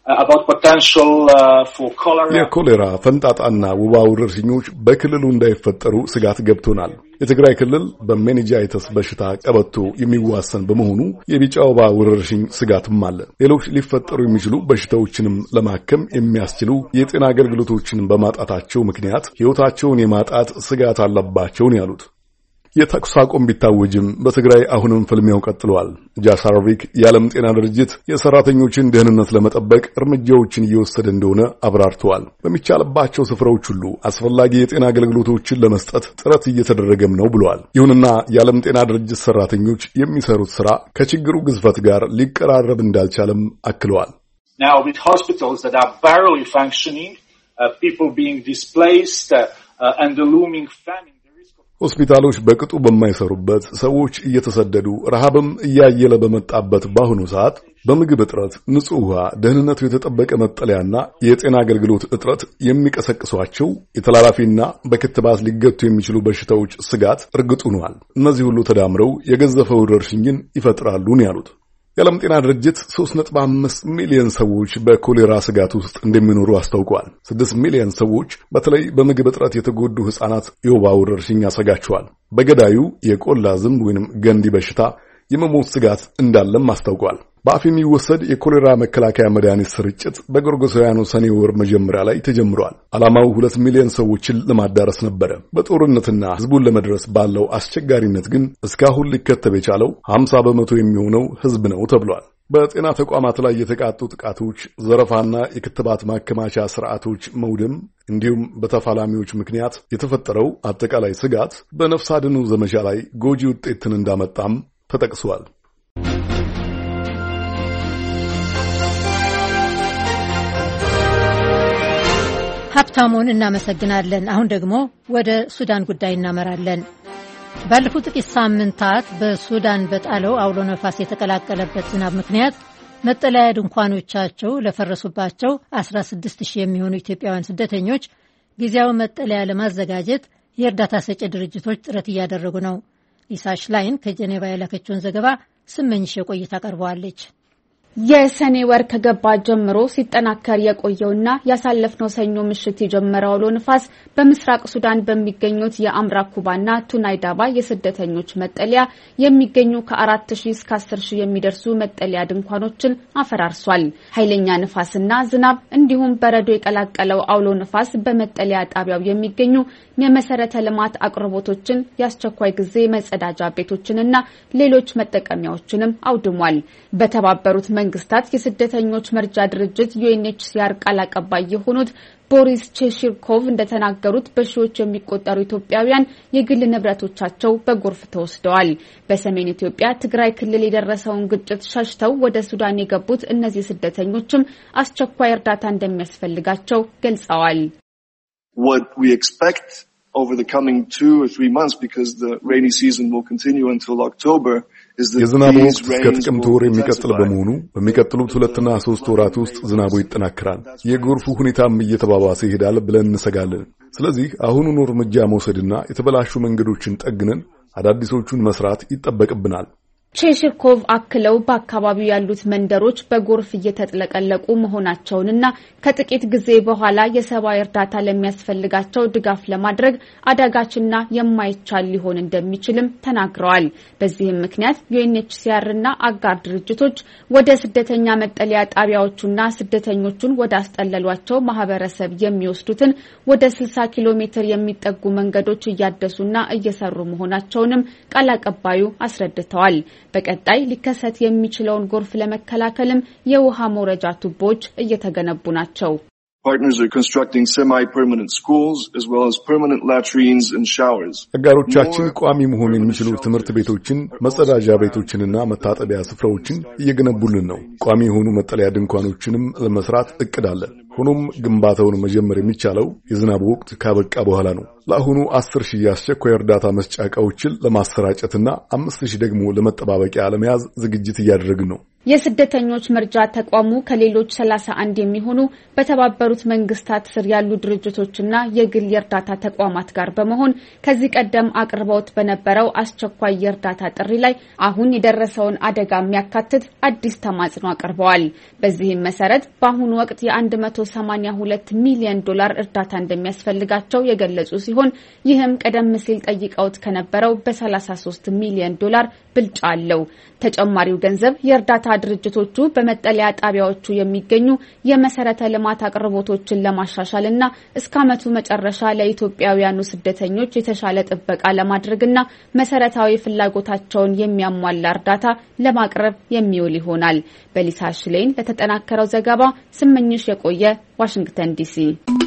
about potential for cholera. የኮሌራ ፈንጣጣና ወባ ወረርሽኞች በክልሉ እንዳይፈጠሩ ስጋት ገብቶናል። የትግራይ ክልል በሜኒንጃይተስ በሽታ ቀበቶ የሚዋሰን በመሆኑ የቢጫ ወባ ወረርሽኝ ስጋትም አለ። ሌሎች ሊፈጠሩ የሚችሉ በሽታዎችንም ለማከም የሚያስችሉ የጤና አገልግሎቶችን በማጣታቸው ምክንያት ሕይወታቸውን የማጣት ስጋት አለባቸው ነው ያሉት። የተኩስ አቁም ቢታወጅም በትግራይ አሁንም ፍልሚያው ቀጥሏል። ጃሳሮቪክ የዓለም ጤና ድርጅት የሰራተኞችን ደህንነት ለመጠበቅ እርምጃዎችን እየወሰደ እንደሆነ አብራርተዋል። በሚቻልባቸው ስፍራዎች ሁሉ አስፈላጊ የጤና አገልግሎቶችን ለመስጠት ጥረት እየተደረገም ነው ብለዋል። ይሁንና የዓለም ጤና ድርጅት ሰራተኞች የሚሰሩት ስራ ከችግሩ ግዝፈት ጋር ሊቀራረብ እንዳልቻለም አክለዋል። Now with hospitals that are barely functioning, people being displaced and the looming famine. ሆስፒታሎች በቅጡ በማይሰሩበት ሰዎች እየተሰደዱ ረሃብም እያየለ በመጣበት በአሁኑ ሰዓት በምግብ እጥረት፣ ንጹህ ውሃ፣ ደህንነቱ የተጠበቀ መጠለያና የጤና አገልግሎት እጥረት የሚቀሰቅሷቸው የተላላፊና በክትባት ሊገቱ የሚችሉ በሽታዎች ስጋት እርግጥ ሆኗል። እነዚህ ሁሉ ተዳምረው የገዘፈ ወረርሽኝን ይፈጥራሉ ነው ያሉት። የዓለም ጤና ድርጅት 3.5 ሚሊዮን ሰዎች በኮሌራ ስጋት ውስጥ እንደሚኖሩ አስታውቋል። 6 ሚሊዮን ሰዎች በተለይ በምግብ እጥረት የተጎዱ ሕፃናት የወባ ወረርሽኝ ያሰጋቸዋል። በገዳዩ የቆላ ዝንብ ወይንም ገንዲ በሽታ የመሞት ስጋት እንዳለም አስታውቋል። በአፍ የሚወሰድ የኮሌራ መከላከያ መድኃኒት ስርጭት በጎርጎሳውያኑ ሰኔ ወር መጀመሪያ ላይ ተጀምሯል። ዓላማው 2 ሚሊዮን ሰዎችን ለማዳረስ ነበረ። በጦርነትና ሕዝቡን ለመድረስ ባለው አስቸጋሪነት ግን እስካሁን ሊከተብ የቻለው 50 በመቶ የሚሆነው ሕዝብ ነው ተብሏል። በጤና ተቋማት ላይ የተቃጡ ጥቃቶች፣ ዘረፋና የክትባት ማከማቻ ስርዓቶች መውደም እንዲሁም በተፋላሚዎች ምክንያት የተፈጠረው አጠቃላይ ስጋት በነፍስ አድኑ ዘመቻ ላይ ጎጂ ውጤትን እንዳመጣም ተጠቅሷል። ሀብታሙን እናመሰግናለን። አሁን ደግሞ ወደ ሱዳን ጉዳይ እናመራለን። ባለፉት ጥቂት ሳምንታት በሱዳን በጣለው አውሎ ነፋስ የተቀላቀለበት ዝናብ ምክንያት መጠለያ ድንኳኖቻቸው ለፈረሱባቸው 16000 የሚሆኑ ኢትዮጵያውያን ስደተኞች ጊዜያዊ መጠለያ ለማዘጋጀት የእርዳታ ሰጪ ድርጅቶች ጥረት እያደረጉ ነው። ሊሳ ሽላይን ከጄኔቫ የላከችውን ዘገባ ስመኝሽ የቆይታ ቀርበዋለች። የሰኔ ወር ከገባ ጀምሮ ሲጠናከር የቆየውና ያሳለፍነው ሰኞ ምሽት የጀመረው አውሎ ንፋስ በምስራቅ ሱዳን በሚገኙት የአምራኩባና ቱናይዳባ የስደተኞች መጠለያ የሚገኙ ከ4000 እስከ 10000 የሚደርሱ መጠለያ ድንኳኖችን አፈራርሷል። ኃይለኛ ንፋስና ዝናብ እንዲሁም በረዶ የቀላቀለው አውሎ ንፋስ በመጠለያ ጣቢያው የሚገኙ የመሰረተ ልማት አቅርቦቶችን፣ የአስቸኳይ ጊዜ መጸዳጃ ቤቶችንና ሌሎች መጠቀሚያዎችንም አውድሟል። በተባበሩት መንግስታት የስደተኞች መርጃ ድርጅት ዩኤንኤችሲአር ቃል አቀባይ የሆኑት ቦሪስ ቼሽርኮቭ እንደተናገሩት በሺዎች የሚቆጠሩ ኢትዮጵያውያን የግል ንብረቶቻቸው በጎርፍ ተወስደዋል። በሰሜን ኢትዮጵያ ትግራይ ክልል የደረሰውን ግጭት ሸሽተው ወደ ሱዳን የገቡት እነዚህ ስደተኞችም አስቸኳይ እርዳታ እንደሚያስፈልጋቸው ገልጸዋል። What we expect over the coming 2 or 3 months, because the rainy season will continue until October, is that የዝናቡ ወቅት እስከ ጥቅምት ወር የሚቀጥል በመሆኑ በሚቀጥሉት 2 እና 3 ወራት ውስጥ ዝናቡ ይጠናከራል። የጎርፉ ሁኔታም እየተባባሰ ይሄዳል ብለን እንሰጋለን። ስለዚህ አሁኑን እርምጃ መውሰድና የተበላሹ መንገዶችን ጠግነን አዳዲሶቹን መስራት ይጠበቅብናል። ቼሽርኮቭ አክለው በአካባቢው ያሉት መንደሮች በጎርፍ እየተጥለቀለቁ መሆናቸውንና ከጥቂት ጊዜ በኋላ የሰብአዊ እርዳታ ለሚያስፈልጋቸው ድጋፍ ለማድረግ አዳጋችና የማይቻል ሊሆን እንደሚችልም ተናግረዋል። በዚህም ምክንያት ዩኤንኤችሲአርና አጋር ድርጅቶች ወደ ስደተኛ መጠለያ ጣቢያዎቹና ስደተኞቹን ወደ አስጠለሏቸው ማህበረሰብ የሚወስዱትን ወደ 60 ኪሎ ሜትር የሚጠጉ መንገዶች እያደሱና እየሰሩ መሆናቸውንም ቃል አቀባዩ አስረድተዋል። በቀጣይ ሊከሰት የሚችለውን ጎርፍ ለመከላከልም የውሃ መውረጃ ቱቦዎች እየተገነቡ ናቸው። Partners are constructing semi-permanent schools as well as permanent latrines and showers. አጋሮቻችን ቋሚ መሆን የሚችሉ ትምህርት ቤቶችን፣ መጸዳጃ ቤቶችንና መታጠቢያ ስፍራዎችን እየገነቡልን ነው። ቋሚ የሆኑ መጠለያ ድንኳኖችንም ለመስራት እቅድ አለን። ሆኖም ግንባታውን መጀመር የሚቻለው የዝናብ ወቅት ካበቃ በኋላ ነው። ለአሁኑ 10000 የአስቸኳይ እርዳታ መስጫ ዕቃዎችን ለማሰራጨትና 5000 ደግሞ ለመጠባበቂያ ለመያዝ ዝግጅት እያደረግን ነው። የስደተኞች መርጃ ተቋሙ ከሌሎች 31 የሚሆኑ በተባበሩት መንግስታት ስር ያሉ ድርጅቶችና የግል የእርዳታ ተቋማት ጋር በመሆን ከዚህ ቀደም አቅርበውት በነበረው አስቸኳይ የእርዳታ ጥሪ ላይ አሁን የደረሰውን አደጋ የሚያካትት አዲስ ተማጽኖ አቅርበዋል። በዚህም መሰረት በአሁኑ ወቅት የ182 ሚሊዮን ዶላር እርዳታ እንደሚያስፈልጋቸው የገለጹ ሲሆን ይህም ቀደም ሲል ጠይቀውት ከነበረው በ33 ሚሊዮን ዶላር ብልጫ አለው። ተጨማሪው ገንዘብ የእርዳታ ድርጅቶቹ በመጠለያ ጣቢያዎቹ የሚገኙ የመሰረተ ልማት አቅርቦቶችን ለማሻሻልና እስከ ዓመቱ መጨረሻ ለኢትዮጵያውያኑ ስደተኞች የተሻለ ጥበቃ ለማድረግና መሰረታዊ ፍላጎታቸውን የሚያሟላ እርዳታ ለማቅረብ የሚውል ይሆናል። በሊሳ ሽሌን ለተጠናከረው ዘገባ ስመኝሽ የቆየ ዋሽንግተን ዲሲ።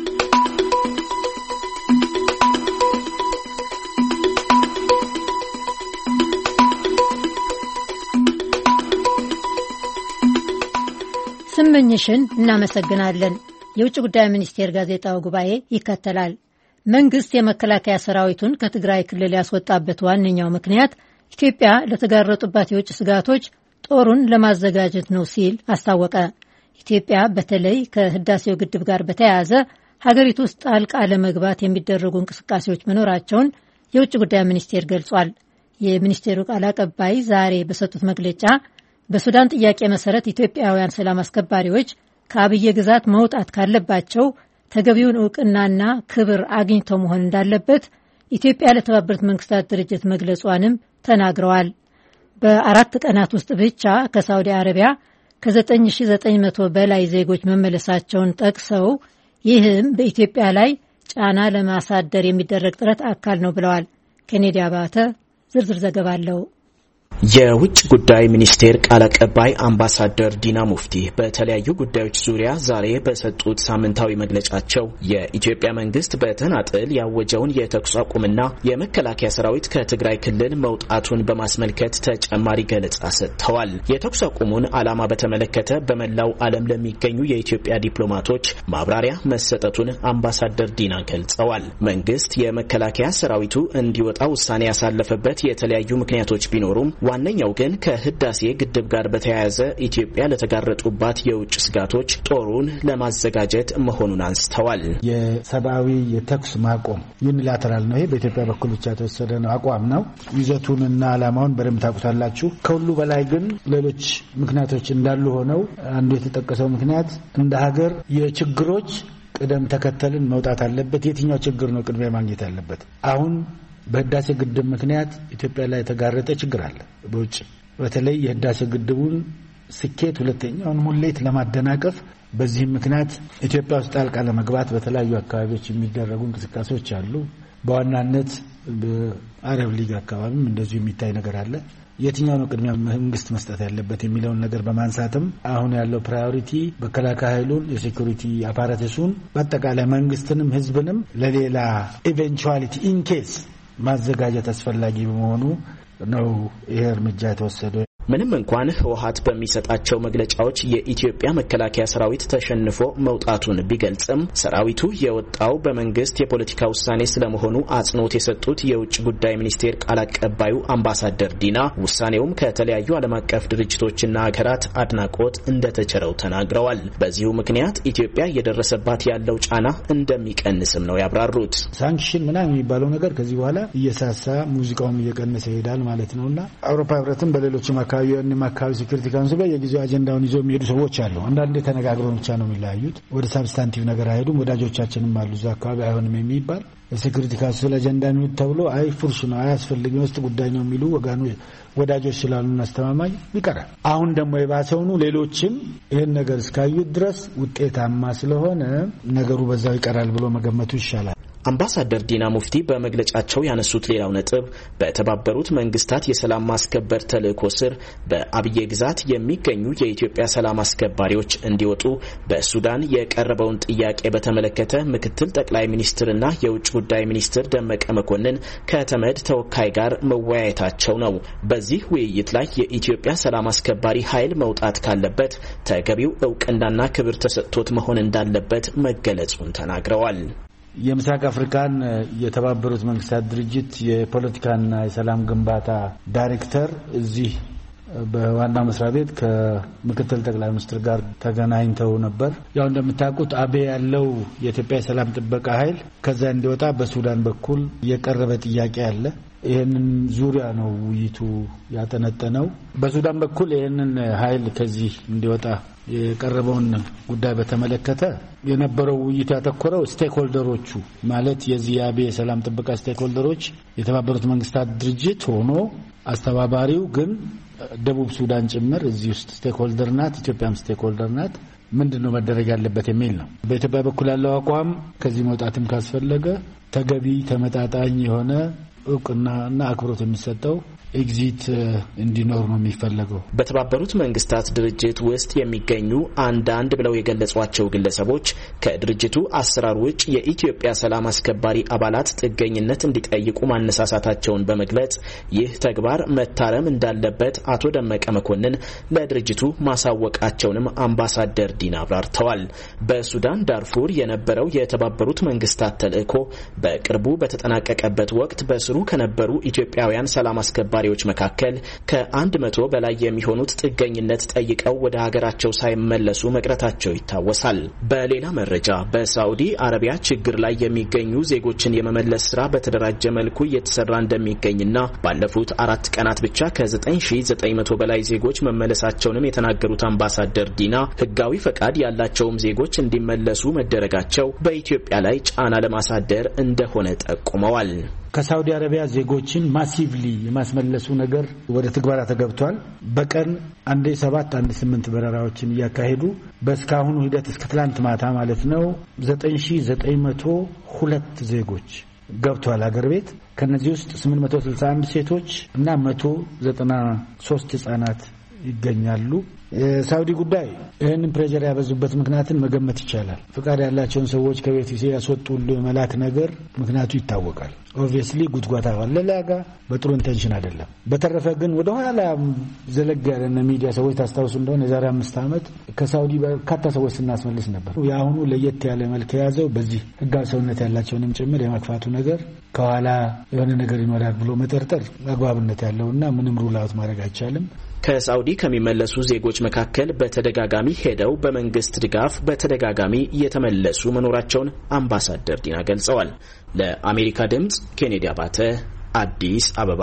ስመኝሽን እናመሰግናለን። የውጭ ጉዳይ ሚኒስቴር ጋዜጣው ጉባኤ ይከተላል። መንግስት የመከላከያ ሰራዊቱን ከትግራይ ክልል ያስወጣበት ዋነኛው ምክንያት ኢትዮጵያ ለተጋረጡባት የውጭ ስጋቶች ጦሩን ለማዘጋጀት ነው ሲል አስታወቀ። ኢትዮጵያ በተለይ ከህዳሴው ግድብ ጋር በተያያዘ ሀገሪቱ ውስጥ ጣልቃ ለመግባት የሚደረጉ እንቅስቃሴዎች መኖራቸውን የውጭ ጉዳይ ሚኒስቴር ገልጿል። የሚኒስቴሩ ቃል አቀባይ ዛሬ በሰጡት መግለጫ በሱዳን ጥያቄ መሰረት ኢትዮጵያውያን ሰላም አስከባሪዎች ከአብዬ ግዛት መውጣት ካለባቸው ተገቢውን ዕውቅናና ክብር አግኝተው መሆን እንዳለበት ኢትዮጵያ ለተባበሩት መንግስታት ድርጅት መግለጿንም ተናግረዋል። በአራት ቀናት ውስጥ ብቻ ከሳውዲ አረቢያ ከ9900 በላይ ዜጎች መመለሳቸውን ጠቅሰው ይህም በኢትዮጵያ ላይ ጫና ለማሳደር የሚደረግ ጥረት አካል ነው ብለዋል። ኬኔዲ አባተ ዝርዝር ዘገባ አለው። የውጭ ጉዳይ ሚኒስቴር ቃል አቀባይ አምባሳደር ዲና ሙፍቲ በተለያዩ ጉዳዮች ዙሪያ ዛሬ በሰጡት ሳምንታዊ መግለጫቸው የኢትዮጵያ መንግስት በተናጥል ያወጀውን የተኩስ አቁምና የመከላከያ ሰራዊት ከትግራይ ክልል መውጣቱን በማስመልከት ተጨማሪ ገለጻ ሰጥተዋል። የተኩስ አቁሙን ዓላማ በተመለከተ በመላው ዓለም ለሚገኙ የኢትዮጵያ ዲፕሎማቶች ማብራሪያ መሰጠቱን አምባሳደር ዲና ገልጸዋል። መንግስት የመከላከያ ሰራዊቱ እንዲወጣ ውሳኔ ያሳለፈበት የተለያዩ ምክንያቶች ቢኖሩም ዋነኛው ግን ከህዳሴ ግድብ ጋር በተያያዘ ኢትዮጵያ ለተጋረጡባት የውጭ ስጋቶች ጦሩን ለማዘጋጀት መሆኑን አንስተዋል። የሰብአዊ የተኩስ ማቆም ዩኒላተራል ነው። ይሄ በኢትዮጵያ በኩል ብቻ የተወሰደ ነው አቋም ነው። ይዘቱንና ዓላማውን በደንብ ታውቁታላችሁ። ከሁሉ በላይ ግን ሌሎች ምክንያቶች እንዳሉ ሆነው አንዱ የተጠቀሰው ምክንያት እንደ ሀገር የችግሮች ቅደም ተከተልን መውጣት አለበት። የትኛው ችግር ነው ቅድሚያ ማግኘት ያለበት? አሁን በህዳሴ ግድብ ምክንያት ኢትዮጵያ ላይ የተጋረጠ ችግር አለ። በውጭ በተለይ የህዳሴ ግድቡን ስኬት ሁለተኛውን ሙሌት ለማደናቀፍ በዚህም ምክንያት ኢትዮጵያ ውስጥ ጣልቃ ለመግባት በተለያዩ አካባቢዎች የሚደረጉ እንቅስቃሴዎች አሉ። በዋናነት በአረብ ሊግ አካባቢም እንደዚሁ የሚታይ ነገር አለ። የትኛው ነው ቅድሚያ መንግስት መስጠት ያለበት የሚለውን ነገር በማንሳትም አሁን ያለው ፕራዮሪቲ መከላከያ ኃይሉን የሴኩሪቲ አፓራተሱን በአጠቃላይ መንግስትንም ህዝብንም ለሌላ ኢቨንቹዋሊቲ ኢንኬስ ማዘጋጀት አስፈላጊ በመሆኑ ነው ይሄ እርምጃ የተወሰደው። ምንም እንኳን ህወሓት በሚሰጣቸው መግለጫዎች የኢትዮጵያ መከላከያ ሰራዊት ተሸንፎ መውጣቱን ቢገልጽም ሰራዊቱ የወጣው በመንግስት የፖለቲካ ውሳኔ ስለመሆኑ አጽንኦት የሰጡት የውጭ ጉዳይ ሚኒስቴር ቃል አቀባዩ አምባሳደር ዲና ውሳኔውም ከተለያዩ ዓለም አቀፍ ድርጅቶችና ሀገራት አድናቆት እንደተቸረው ተናግረዋል። በዚሁ ምክንያት ኢትዮጵያ እየደረሰባት ያለው ጫና እንደሚቀንስም ነው ያብራሩት። ሳንክሽን ምናምን የሚባለው ነገር ከዚህ በኋላ እየሳሳ ሙዚቃውም እየቀነሰ ይሄዳል ማለት ነውና አውሮፓ ህብረትም በሌሎችም አካባቢ ሴኩሪቲ ካውንስል የጊዜው አጀንዳውን ይዘው የሚሄዱ ሰዎች አሉ። አንዳንዴ ተነጋግረው ብቻ ነው የሚለያዩት። ወደ ሳብስታንቲቭ ነገር አይሄዱም። ወዳጆቻችንም አሉ እዛ አካባቢ አይሆንም የሚባል የሴኩሪቲ ካውንስል አጀንዳ ነው ተብሎ አይ ፉርሽ ነው አያስፈልግም ውስጥ ጉዳይ ነው የሚሉ ወዳጆች ስላሉና አስተማማኝ ይቀራል። አሁን ደግሞ የባሰውኑ ሌሎችም ይህን ነገር እስካዩት ድረስ ውጤታማ ስለሆነ ነገሩ በዛው ይቀራል ብሎ መገመቱ ይሻላል። አምባሳደር ዲና ሙፍቲ በመግለጫቸው ያነሱት ሌላው ነጥብ በተባበሩት መንግስታት የሰላም ማስከበር ተልዕኮ ስር በአብዬ ግዛት የሚገኙ የኢትዮጵያ ሰላም አስከባሪዎች እንዲወጡ በሱዳን የቀረበውን ጥያቄ በተመለከተ ምክትል ጠቅላይ ሚኒስትርና የውጭ ጉዳይ ሚኒስትር ደመቀ መኮንን ከተመድ ተወካይ ጋር መወያየታቸው ነው። በዚህ ውይይት ላይ የኢትዮጵያ ሰላም አስከባሪ ኃይል መውጣት ካለበት ተገቢው ዕውቅናና ክብር ተሰጥቶት መሆን እንዳለበት መገለጹን ተናግረዋል። የምስራቅ አፍሪካን የተባበሩት መንግስታት ድርጅት የፖለቲካና የሰላም ግንባታ ዳይሬክተር እዚህ በዋና መስሪያ ቤት ከምክትል ጠቅላይ ሚኒስትር ጋር ተገናኝተው ነበር። ያው እንደምታውቁት አቤ ያለው የኢትዮጵያ ሰላም ጥበቃ ኃይል ከዛ እንዲወጣ በሱዳን በኩል የቀረበ ጥያቄ አለ። ይሄንን ዙሪያ ነው ውይይቱ ያጠነጠነው። በሱዳን በኩል ይሄንን ኃይል ከዚህ እንዲወጣ የቀረበውን ጉዳይ በተመለከተ የነበረው ውይይት ያተኮረው ስቴክሆልደሮቹ ማለት የዚህ የአቤ ሰላም ጥበቃ ስቴክሆልደሮች የተባበሩት መንግስታት ድርጅት ሆኖ አስተባባሪው ግን ደቡብ ሱዳን ጭምር እዚህ ውስጥ ስቴክሆልደር ናት፣ ኢትዮጵያም ስቴክሆልደር ናት። ምንድነው መደረግ ያለበት የሚል ነው። በኢትዮጵያ በኩል ያለው አቋም ከዚህ መውጣትም ካስፈለገ ተገቢ ተመጣጣኝ የሆነ እውቅናና አክብሮት የሚሰጠው ኤግዚት እንዲኖር ነው የሚፈልገው። በተባበሩት መንግስታት ድርጅት ውስጥ የሚገኙ አንዳንድ ብለው የገለጿቸው ግለሰቦች ከድርጅቱ አሰራር ውጭ የኢትዮጵያ ሰላም አስከባሪ አባላት ጥገኝነት እንዲጠይቁ ማነሳሳታቸውን በመግለጽ ይህ ተግባር መታረም እንዳለበት አቶ ደመቀ መኮንን ለድርጅቱ ማሳወቃቸውንም አምባሳደር ዲና አብራርተዋል። በሱዳን ዳርፉር የነበረው የተባበሩት መንግስታት ተልእኮ በቅርቡ በተጠናቀቀበት ወቅት በስሩ ከነበሩ ኢትዮጵያውያን ሰላም አስከባሪ መካከል ከ100 በላይ የሚሆኑት ጥገኝነት ጠይቀው ወደ ሀገራቸው ሳይመለሱ መቅረታቸው ይታወሳል። በሌላ መረጃ በሳዑዲ አረቢያ ችግር ላይ የሚገኙ ዜጎችን የመመለስ ስራ በተደራጀ መልኩ እየተሰራ እንደሚገኝና ባለፉት 4 ቀናት ብቻ ከ9900 በላይ ዜጎች መመለሳቸውንም የተናገሩት አምባሳደር ዲና ህጋዊ ፈቃድ ያላቸውም ዜጎች እንዲመለሱ መደረጋቸው በኢትዮጵያ ላይ ጫና ለማሳደር እንደሆነ ጠቁመዋል። ከሳውዲ አረቢያ ዜጎችን ማሲቭሊ የማስመለሱ ነገር ወደ ትግበራ ተገብቷል። በቀን 17 18 በረራዎችን እያካሄዱ በእስካሁኑ ሂደት እስከ ትላንት ማታ ማለት ነው 9902 ዜጎች ገብተዋል አገር ቤት። ከነዚህ ውስጥ 861 ሴቶች እና 193 ህጻናት ይገኛሉ። የሳውዲ ጉዳይ ይህንን ፕሬዠር ያበዙበት ምክንያትን መገመት ይቻላል። ፍቃድ ያላቸውን ሰዎች ከቤት ያስወጡሉ የመላክ ነገር ምክንያቱ ይታወቃል። ኦብቪየስሊ ጉትጓታ ወለላጋ በጥሩ ኢንቴንሽን አይደለም። በተረፈ ግን ወደ ኋላ ዘለግ ያለና ሚዲያ ሰዎች ታስታውሱ እንደሆነ የዛሬ 5 ዓመት ከሳውዲ በርካታ ሰዎች ስናስመልስ ነበር። ያሁኑ ለየት ያለ መልክ የያዘው በዚህ ህጋዊ ሰውነት ያላቸውንም ጭምር የማክፋቱ ነገር ከኋላ የሆነ ነገር ይኖራል ብሎ መጠርጠር አግባብነት ያለውና ምንም ሩል አውት ማድረግ አይቻልም። ከሳውዲ ከሚመለሱ ዜጎች መካከል በተደጋጋሚ ሄደው በመንግስት ድጋፍ በተደጋጋሚ እየተመለሱ መኖራቸውን አምባሳደር ዲና ገልጸዋል። ለአሜሪካ ድምጽ ኬኔዲ አባተ አዲስ አበባ።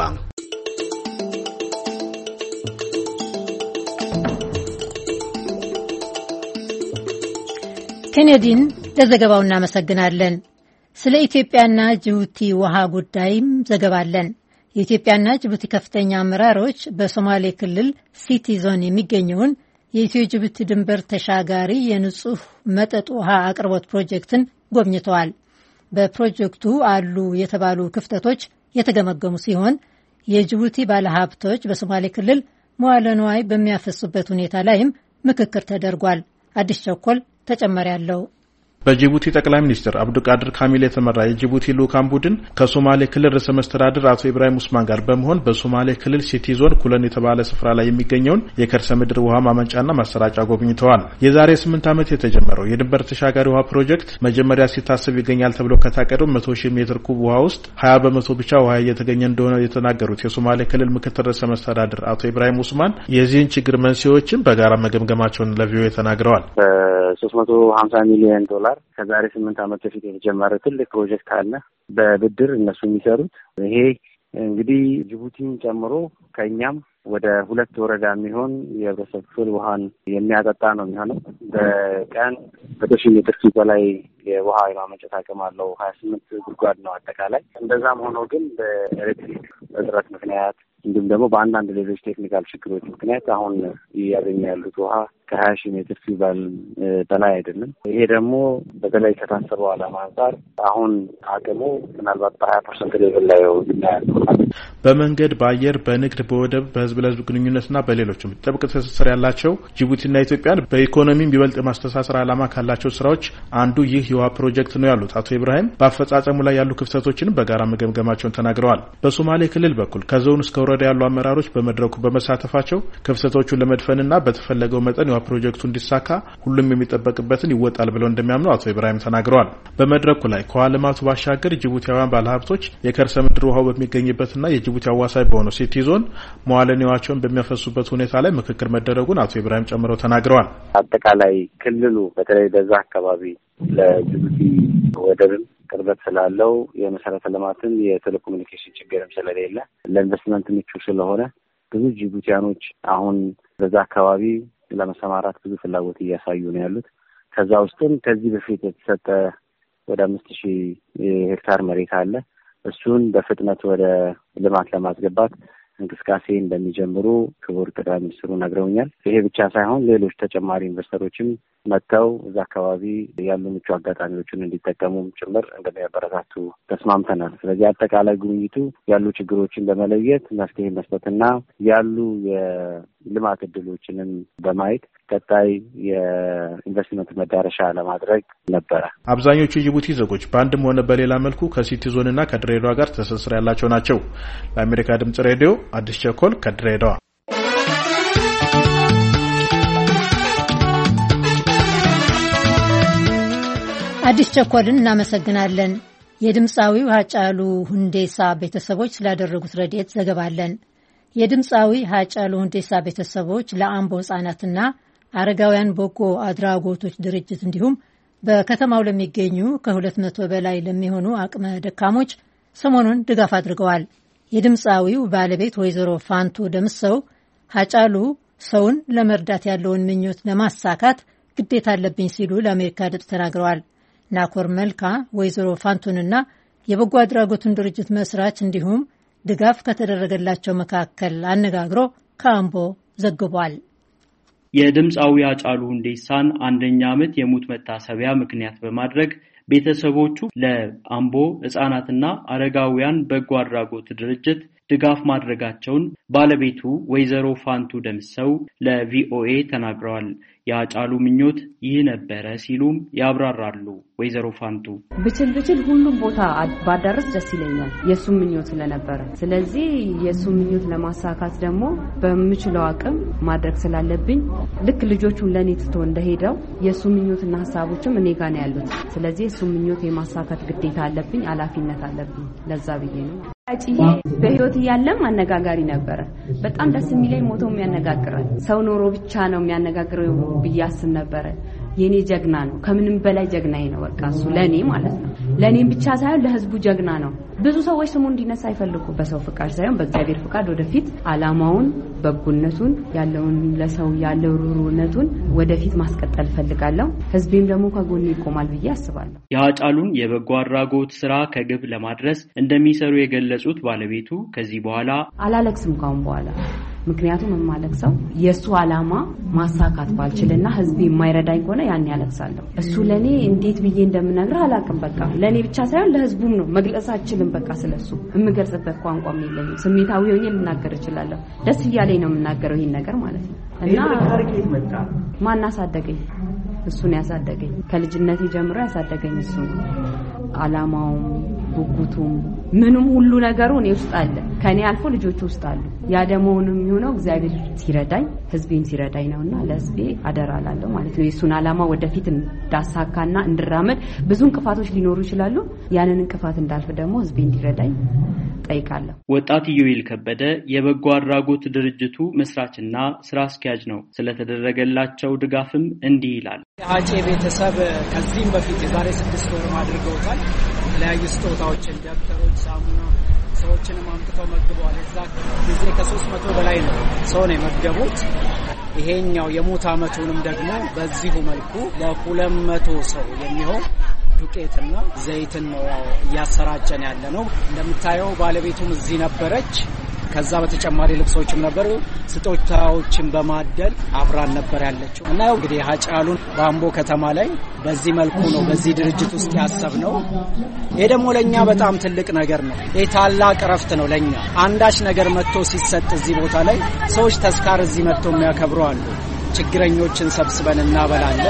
ኬኔዲን ለዘገባው እናመሰግናለን። ስለ ኢትዮጵያና ጅቡቲ ውሃ ጉዳይም ዘገባለን። የኢትዮጵያና ጅቡቲ ከፍተኛ አመራሮች በሶማሌ ክልል ሲቲ ዞን የሚገኘውን የኢትዮ ጅቡቲ ድንበር ተሻጋሪ የንጹህ መጠጥ ውሃ አቅርቦት ፕሮጀክትን ጎብኝተዋል። በፕሮጀክቱ አሉ የተባሉ ክፍተቶች የተገመገሙ ሲሆን የጅቡቲ ባለሀብቶች በሶማሌ ክልል መዋዕለ ንዋይ በሚያፈሱበት ሁኔታ ላይም ምክክር ተደርጓል። አዲስ ቸኮል ተጨማሪ ያለው። በጅቡቲ ጠቅላይ ሚኒስትር አብዱልቃድር ካሚል የተመራ የጅቡቲ ልኡካን ቡድን ከሶማሌ ክልል ርዕሰ መስተዳድር አቶ ኢብራሂም ኡስማን ጋር በመሆን በሶማሌ ክልል ሲቲ ዞን ኩለን የተባለ ስፍራ ላይ የሚገኘውን የከርሰ ምድር ውሃ ማመንጫና ማሰራጫ ጎብኝተዋል። የዛሬ 8 ዓመት የተጀመረው የድንበር ተሻጋሪ ውሃ ፕሮጀክት መጀመሪያ ሲታሰብ ይገኛል ተብሎ ከታቀደው 100,000 ሜትር ኩብ ውሃ ውስጥ 20% ብቻ ውሃ እየተገኘ እንደሆነ የተናገሩት የሶማሌ ክልል ምክትል ርዕሰ መስተዳድር አቶ ኢብራሂም ኡስማን የዚህን ችግር መንስኤዎችን በጋራ መገምገማቸውን ለቪኦኤ ተናግረዋል። $350 ሚሊዮን ከዛሬ 8 ዓመት በፊት የተጀመረ ትልቅ ፕሮጀክት አለ። በብድር እነሱ የሚሰሩት ይሄ እንግዲህ ጅቡቲን ጨምሮ ከኛም ወደ 2 ወረዳ የሚሆን የህብረተሰብ ክፍል ውሃን የሚያጠጣ ነው የሚሆነው። በቀን 100,000 ሜትር ኪዩብ በላይ የውሃ የማመንጨት አቅም አለው። 28 ጉድጓድ ነው አጠቃላይ። እንደዛም ሆኖ ግን በኤሌክትሪክ እጥረት ምክንያት እንዲሁም ደግሞ በአንዳንድ ሌሎች ቴክኒካል ችግሮች ምክንያት አሁን እያገኘ ያሉት ውሃ ከ20,000 ሜትር ኪዩብ በላይ አይደለም። ይሄ ደግሞ በተለይ ከታሰበው ዓላማ አንጻር አሁን አቅሙ ምናልባት በ20% ሌቭል ላይ ይናያል። በመንገድ፣ በአየር፣ በንግድ፣ በወደብ፣ በህዝብ ለህዝብ ግንኙነትና በሌሎችም ጥብቅ ትስስር ያላቸው ጅቡቲና ኢትዮጵያን በኢኮኖሚም ይበልጥ ማስተሳሰር ዓላማ ካላቸው ስራዎች አንዱ ይህ የውሃ ፕሮጀክት ነው ያሉት አቶ ኢብራሂም በአፈጻጸሙ ላይ ያሉ ክፍተቶችን በጋራ መገምገማቸውን ተናግረዋል። በሶማሌ ክልል በኩል ከዞን እስከ ወረዳ ያሉ አመራሮች በመድረኩ በመሳተፋቸው ክፍተቶቹን ለመድፈንና በተፈለገው መጠን የማልማዋ ፕሮጀክቱ እንዲሳካ ሁሉም የሚጠበቅበትን ይወጣል ብለው እንደሚያምኑ አቶ ኢብራሂም ተናግረዋል። በመድረኩ ላይ ከውሃ ልማቱ ባሻገር ጅቡቲያውያን ባለሀብቶች የከርሰ ምድር ውሃው በሚገኝበትና የጅቡቲ አዋሳኝ በሆነው ሲቲ ዞን መዋዕለ ንዋያቸውን በሚያፈሱበት ሁኔታ ላይ ምክክር መደረጉን አቶ ኢብራሂም ጨምረው ተናግረዋል። አጠቃላይ ክልሉ በተለይ በዛ አካባቢ ለጅቡቲ ወደብም ቅርበት ስላለው የመሰረተ ልማትን የቴሌኮሙኒኬሽን ችግርም ስለሌለ ለኢንቨስትመንት ምቹ ስለሆነ ብዙ ጅቡቲያኖች አሁን በዛ አካባቢ ለመሰማራት ብዙ ፍላጎት እያሳዩ ነው ያሉት። ከዛ ውስጥም ከዚህ በፊት የተሰጠ ወደ 5000 ሄክታር መሬት አለ። እሱን በፍጥነት ወደ ልማት ለማስገባት እንቅስቃሴ እንደሚጀምሩ ክቡር ጠቅላይ ሚኒስትሩ ነግረውኛል። ይሄ ብቻ ሳይሆን ሌሎች ተጨማሪ ኢንቨስተሮችም መጥተው እዛ አካባቢ ያሉ ምቹ አጋጣሚዎችን እንዲጠቀሙም ጭምር እንደሚያበረታቱ ተስማምተናል። ስለዚህ አጠቃላይ ጉብኝቱ ያሉ ችግሮችን በመለየት መፍትሄ መስጠትና ያሉ የልማት እድሎችንም በማየት ቀጣይ የኢንቨስትመንት መዳረሻ ለማድረግ ነበረ። አብዛኞቹ የጅቡቲ ዜጎች በአንድም ሆነ በሌላ መልኩ ከሲቲ ዞንና ከድሬዳዋ ጋር ትስስር ያላቸው ናቸው። ለአሜሪካ ድምጽ ሬዲዮ አዲስ ቸኮል ከድሬዳዋ። አዲስ ቸኮልን እናመሰግናለን። የድምጻዊው ሃጫሉ ሁንዴሳ ቤተሰቦች ስላደረጉት ረድኤት ዘገባ አለን። የድምጻዊ ሃጫሉ ሁንዴሳ ቤተሰቦች ለአምቦ ህጻናትና አረጋውያን በጎ አድራጎቶች ድርጅት እንዲሁም በከተማው ለሚገኙ ከ200 በላይ ለሚሆኑ አቅመ ደካሞች ሰሞኑን ድጋፍ አድርገዋል። የድምጻዊው ባለቤት ወይዘሮ ፋንቱ ደምሰው ሃጫሉ ሰውን ለመርዳት ያለውን ምኞት ለማሳካት ግዴታ አለብኝ ሲሉ ለአሜሪካ ድምፅ ተናግረዋል። ናኮር መልካ ወይዘሮ ፋንቱንና የበጎ አድራጎቱን ድርጅት መስራች እንዲሁም ድጋፍ ከተደረገላቸው መካከል አነጋግሮ ከአምቦ ዘግቧል። የድምጻዊ ሃጫሉ ሁንዴሳን 1ኛ ዓመት የሙት መታሰቢያ ምክንያት በማድረግ ቤተሰቦቹ ለአምቦ ህጻናትና አረጋውያን በጎ አድራጎት ድርጅት ድጋፍ ማድረጋቸውን ባለቤቱ ወይዘሮ ፋንቱ ደምሰው ለቪኦኤ ተናግረዋል። የሃጫሉ ምኞት ይህ ነበረ ሲሉም ያብራራሉ። ወይዘሮ ፋንቱ ብችል ሁሉም ቦታ ባዳረስ ደስ ይለኛል የሱ ምኞት ስለነበረ፣ ስለዚህ የሱ ምኞት ለማሳካት ደግሞ በምችለው አቅም ማድረግ ስላለብኝ ልክ ልጆቹን ለኔ ትቶ እንደሄደው የሱ ምኞትና ሐሳቦችም እኔ ጋር ነው ያሉት። ስለዚህ የሱ ምኞት የማሳካት ግዴታ አለብኝ፣ ኃላፊነት አለብኝ። ለዛ ብዬ ነው አጪዬ በህይወት ያለም አነጋጋሪ ነበረ። በጣም ደስ የሚለኝ ሞተው የሚያነጋግረን ሰው ኖሮ ብቻ ነው የሚያነጋግረው ብያስብ ነበረ። የኔ ጀግና ነው፣ ከምንም በላይ ጀግናዬ ነው። በቃ እሱ ለኔ ማለት ነው። ለኔም ብቻ ሳይሆን ለህዝቡ ጀግና ነው። ብዙ ሰዎች ስሙ እንዲነሳ አይፈልጉ። በሰው ፍቃድ ሳይሆን በእግዚአብሔር ፍቃድ ወደፊት አላማውን፣ በጎነቱን፣ ያለውን ለሰው ያለው ሩሩነቱን ወደፊት ማስቀጠል ፈልጋለሁ። ህዝቤም ደግሞ ከጎኔ ይቆማል ብዬ አስባለሁ። የሃጫሉን የበጎ አድራጎት ስራ ከግብ ለማድረስ እንደሚሰሩ የገለጹት ባለቤቱ ከዚህ በኋላ አላለቅስም ካሁን በኋላ። ምክንያቱም የማለቅሰው የሱ አላማ ማሳካት ባልችልና ህዝቤ የማይረዳኝ ከሆነ ያን ያለቅሳለሁ። እሱ ለኔ እንዴት ብዬ እንደምነግር አላቅም። በቃ ለኔ ብቻ ሳይሆን ለህዝቡም ነው። መግለጽ አልችልም። በቃ ስለሱ የምገልጽበት ቋንቋም የለኝም። ስሜታዊ ሆኜ ልናገር እችላለሁ። ደስ እያለኝ ነው የምናገረው ይሄን ነገር ማለት ነው። እና ማን አሳደገኝ? እሱን ያሳደገኝ ከልጅነቴ ጀምሮ ያሳደገኝ እሱ ነው። አላማውም ጉጉቱም ምንም ሁሉ ነገሩ እኔ ውስጥ አለ። ከኔ አልፎ ልጆቹ ውስጥ አሉ። ያ ደሞንም የሚሆነው እግዚአብሔር ሲረዳኝ ህዝቤን ሲረዳኝ ነውና ለህዝቤ አደራላለሁ ማለት ነው። የሱን አላማ ወደፊት እንዳሳካና እንድራመድ ብዙ እንቅፋቶች ሊኖሩ ይችላሉ። ያንን እንቅፋት እንዳልፍ ደግሞ ህዝቤ እንዲረዳኝ ጠይቃለሁ። ወጣት ኢዮኤል ከበደ የበጎ አድራጎት ድርጅቱ መስራችና ስራ አስኪያጅ ነው። ስለተደረገላቸው ድጋፍም እንዲህ ይላል። ሃጬ ቤተሰብ ከዚህም በፊት የዛሬ 6 ወር አድርገውታል። የተለያዩ ስጦታዎችን፣ ደብተሮች፣ ሳሙና ሰዎችንም አምጥተው መግበዋል። እዛ ጊዜ ከ300 በላይ ነው ሰው ነው የመገቡት። ይሄኛው የሞት አመቱንም ደግሞ በዚሁ መልኩ ለ200 ሰው የሚሆን ዱቄትና ዘይትን ነው እያሰራጨን ያለ ነው። እንደምታየው ባለቤቱም እዚህ ነበረች። ከዛ በተጨማሪ ልብሶችም ነበሩ። ስጦታዎችን በማደል አብራን ነበር ያለችው እና እንግዲህ ሃጫሉን በአምቦ ከተማ ላይ በዚህ መልኩ ነው በዚህ ድርጅት ውስጥ ያሰብነው። ይሄ ደግሞ ለኛ በጣም ትልቅ ነገር ነው። ይሄ ታላቅ ረፍት ነው ለኛ። አንዳች ነገር መጥቶ ሲሰጥ እዚህ ቦታ ላይ ሰዎች ተስካር እዚህ መጥቶ የሚያከብሩ አሉ። ችግረኞችን ሰብስበን እናበላለን።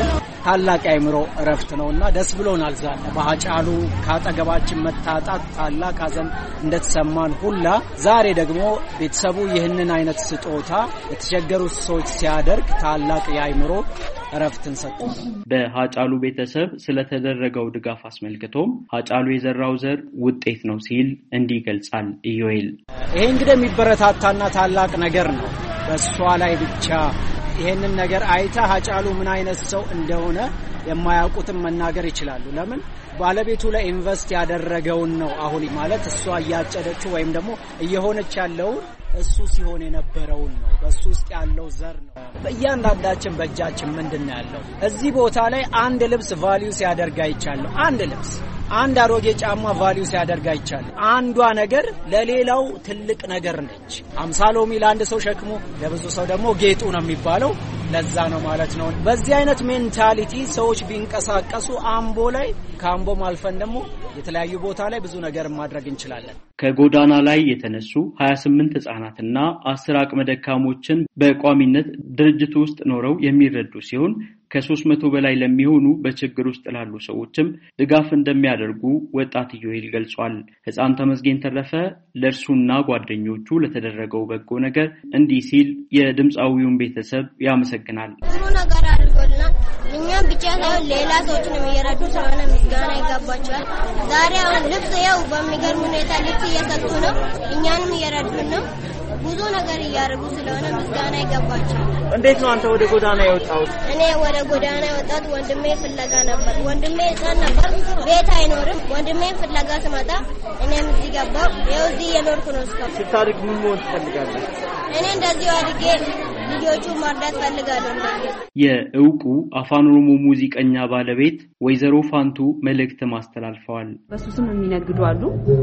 ታላቅ የአእምሮ እረፍት ነውና ደስ ብሎናል። ዛሬ በሃጫሉ ካጠገባችን መታጣት ታላቅ ሐዘን እንደተሰማን ሁላ ዛሬ ደግሞ ቤተሰቡ ይህንን አይነት ስጦታ የተቸገሩ ሰዎች ሲያደርግ ታላቅ የአእምሮ እረፍትን ሰጥቷል። በሃጫሉ ቤተሰብ ስለተደረገው ድጋፍ አስመልክቶም ሃጫሉ የዘራው ዘር ውጤት ነው ሲል እንዲህ ገልጻል ኢዮኤል። ይሄ እንግዲህ የሚበረታታና ታላቅ ነገር ነው። በሷ ላይ ብቻ ይሄንን ነገር አይታ ሃጫሉ ምን አይነት ሰው እንደሆነ የማያውቁትም መናገር ይችላሉ። ለምን ባለቤቱ ላይ ኢንቨስት ያደረገውን ነው አሁን ማለት እሷ ያጨደችው ወይም ደግሞ እየሆነች ያለው እሱ ሲሆን የነበረውን ነው። በሱ ውስጥ ያለው ዘር ነው። በእያንዳንዳችን በእጃችን ምንድነው ያለው? እዚህ ቦታ ላይ አንድ ልብስ ቫልዩ ሲያደርግ አይቻለሁ። አንድ ልብስ አንድ አሮጌ ጫማ ቫልዩ ሲያደርግ አይቻለሁ። አንዷ ነገር ለሌላው ትልቅ ነገር ነች። 50 ሎሚ ለአንድ ሰው ሸክሙ ለብዙ ሰው ደግሞ ጌጡ ነው የሚባለው። ለዛ ነው ማለት ነው። በዚህ አይነት ሜንታሊቲ ሰዎች ቢንቀሳቀሱ አምቦ ላይ ካምቦ ማልፈን ደግሞ የተለያዩ ቦታ ላይ ብዙ ነገር ማድረግ እንችላለን። ከጎዳና ላይ የተነሱ 28 ህጻናትና 10 አቅመ ደካሞችን በቋሚነት ድርጅቱ ውስጥ ኖረው የሚረዱ ሲሆን ከ300 በላይ ለሚሆኑ በችግር ውስጥ ላሉ ሰዎችም ድጋፍ እንደሚያደርጉ ወጣት ኢዮኤል ገልጿል። ህፃን ተመስገን ተረፈ ለእርሱና ጓደኞቹ ለተደረገው በጎ ነገር እንዲህ ሲል የድምጻዊውን ቤተሰብ ያመሰግናል። ጥሩ ነገር አድርጎልና እኛም ብቻ ሳይሆን ሌላ ሰዎችንም እየረዱ ስለሆነ ምስጋና ይገባቸዋል። ዛሬ አሁን ልብስ ያው በሚገርም ሁኔታ ልብስ እየሰጡ ነው፣ እኛንም እየረዱን ነው። ብዙ ነገር እያደረጉ ስለሆነ ምስጋና ይገባቸዋል። እንዴት ነው አንተ ወደ ጎዳና የወጣው? እኔ ወደ ጎዳና የወጣሁት ወንድሜ ፍለጋ ነበር። ወንድሜ ህፃን ነበር፣ ቤት አይኖርም። ወንድሜ ፍለጋ ስመጣ እኔም እዚህ ገባሁ። ይኸው እዚህ እየኖርኩ ነው እስካሁን። ስታድግ ምን መሆን ትፈልጋለህ? እኔ እንደዚህ አድጌ ልጆቹ ማርዳት ፈልጋለሁ። የእውቁ አፋን ኦሮሞ ሙዚቀኛ ባለቤት ወይዘሮ ፋንቱ መልእክት ማስተላልፈዋል። በሱስም የሚነግዱ አሉ፣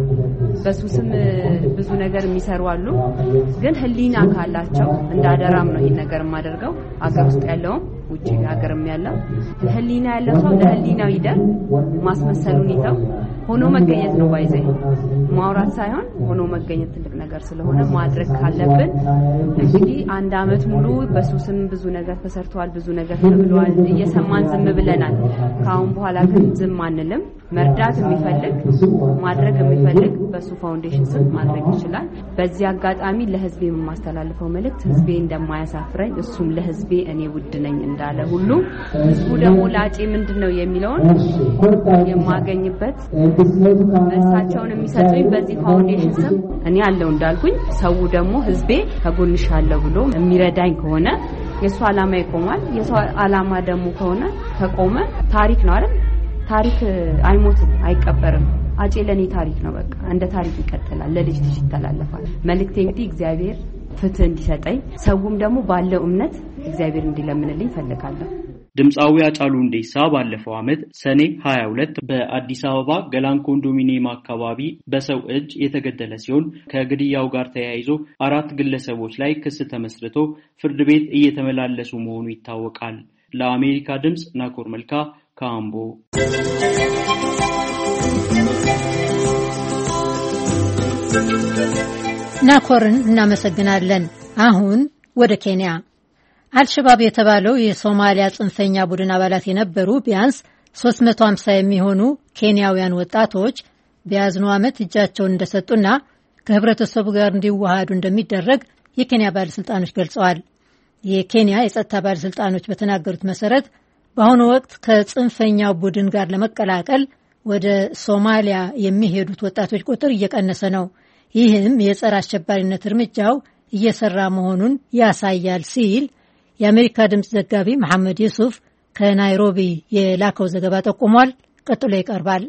በሱስም ብዙ ነገር የሚሰሩ አሉ። ግን ህሊና ካላቸው እንዳደራም ነው ይሄን ነገር የማደርገው። አገር ውስጥ ያለው ውጪ ሀገርም ያለው ህሊና ያለው ሰው ለህሊናው ይደር፣ ማስመሰሉን ይተው፣ ሆኖ መገኘት ነው። ባይዘይ ማውራት ሳይሆን ሆኖ መገኘት ትልቅ ነገር ስለሆነ ማድረግ ካለብን እንግዲህ አንድ አመት ሙሉ በሱስም ብዙ ነገር ተሰርቷል፣ ብዙ ነገር ተብሏል። እየሰማን ዝም ብለናል። ካሁን በኋላ ግን ዝም አንልም። መርዳት የሚፈልግ ማድረግ የሚፈልግ በሱ ፋውንዴሽን ስም ማድረግ ይችላል። በዚህ አጋጣሚ ለህዝቤ የማስተላልፈው መልእክት ህዝቤ እንደማያሳፍረኝ እሱም ለህዝቤ እኔ ውድ ነኝ እንዳለ ሁሉ ህዝቡ ደግሞ ላጪ ምንድነው የሚለውን የማገኝበት እሳቸውን የሚሰጡኝ በዚህ ፋውንዴሽን ስም እኔ አለው እንዳልኩኝ ሰው ደግሞ ህዝቤ ከጎንሽ አለ ብሎ የሚረዳኝ ከሆነ የሱ አላማ ይቆማል። የሱ አላማ ደግሞ ከሆነ ከቆመ ታሪክ ነው አይደል? ታሪክ አይሞትም፣ አይቀበርም። አጬ ለኔ ታሪክ ነው። በቃ እንደ ታሪክ ይቀጥላል፣ ለልጅ ልጅ ይተላለፋል። መልእክቴ እንግዲህ እግዚአብሔር ፍትህ እንዲሰጠኝ ሰውም ደግሞ ባለው እምነት እግዚአብሔር እንዲለምንልኝ ፈልጋለሁ። ድምጻዊ ሃጫሉ ሁንዴሳ ባለፈው አመት ሰኔ 22 በአዲስ አበባ ገላን ኮንዶሚኒየም አካባቢ በሰው እጅ የተገደለ ሲሆን ከግድያው ጋር ተያይዞ 4 ግለሰቦች ላይ ክስ ተመስርቶ ፍርድ ቤት እየተመላለሱ መሆኑ ይታወቃል። ለአሜሪካ ድምጽ ናኮር መልካ ካምቦ። ናኮርን እናመሰግናለን። አሁን ወደ ኬንያ። አልሸባብ የተባለው የሶማሊያ ጽንፈኛ ቡድን አባላት የነበሩ ቢያንስ 350 የሚሆኑ ኬንያውያን ወጣቶች በያዝነው ዓመት እጃቸውን እንደሰጡና ከህብረተሰቡ ጋር እንዲዋሃዱ እንደሚደረግ የኬንያ ባለስልጣኖች ገልጸዋል። የኬንያ የጸጥታ ባለስልጣኖች በተናገሩት መሰረት በአሁኑ ወቅት ከጽንፈኛው ቡድን ጋር ለመቀላቀል ወደ ሶማሊያ የሚሄዱት ወጣቶች ቁጥር እየቀነሰ ነው። ይህም የጸረ አሸባሪነት እርምጃው እየሰራ መሆኑን ያሳያል ሲል የአሜሪካ ድምፅ ዘጋቢ መሐመድ ዩሱፍ ከናይሮቢ የላከው ዘገባ ጠቁሟል። ቀጥሎ ይቀርባል።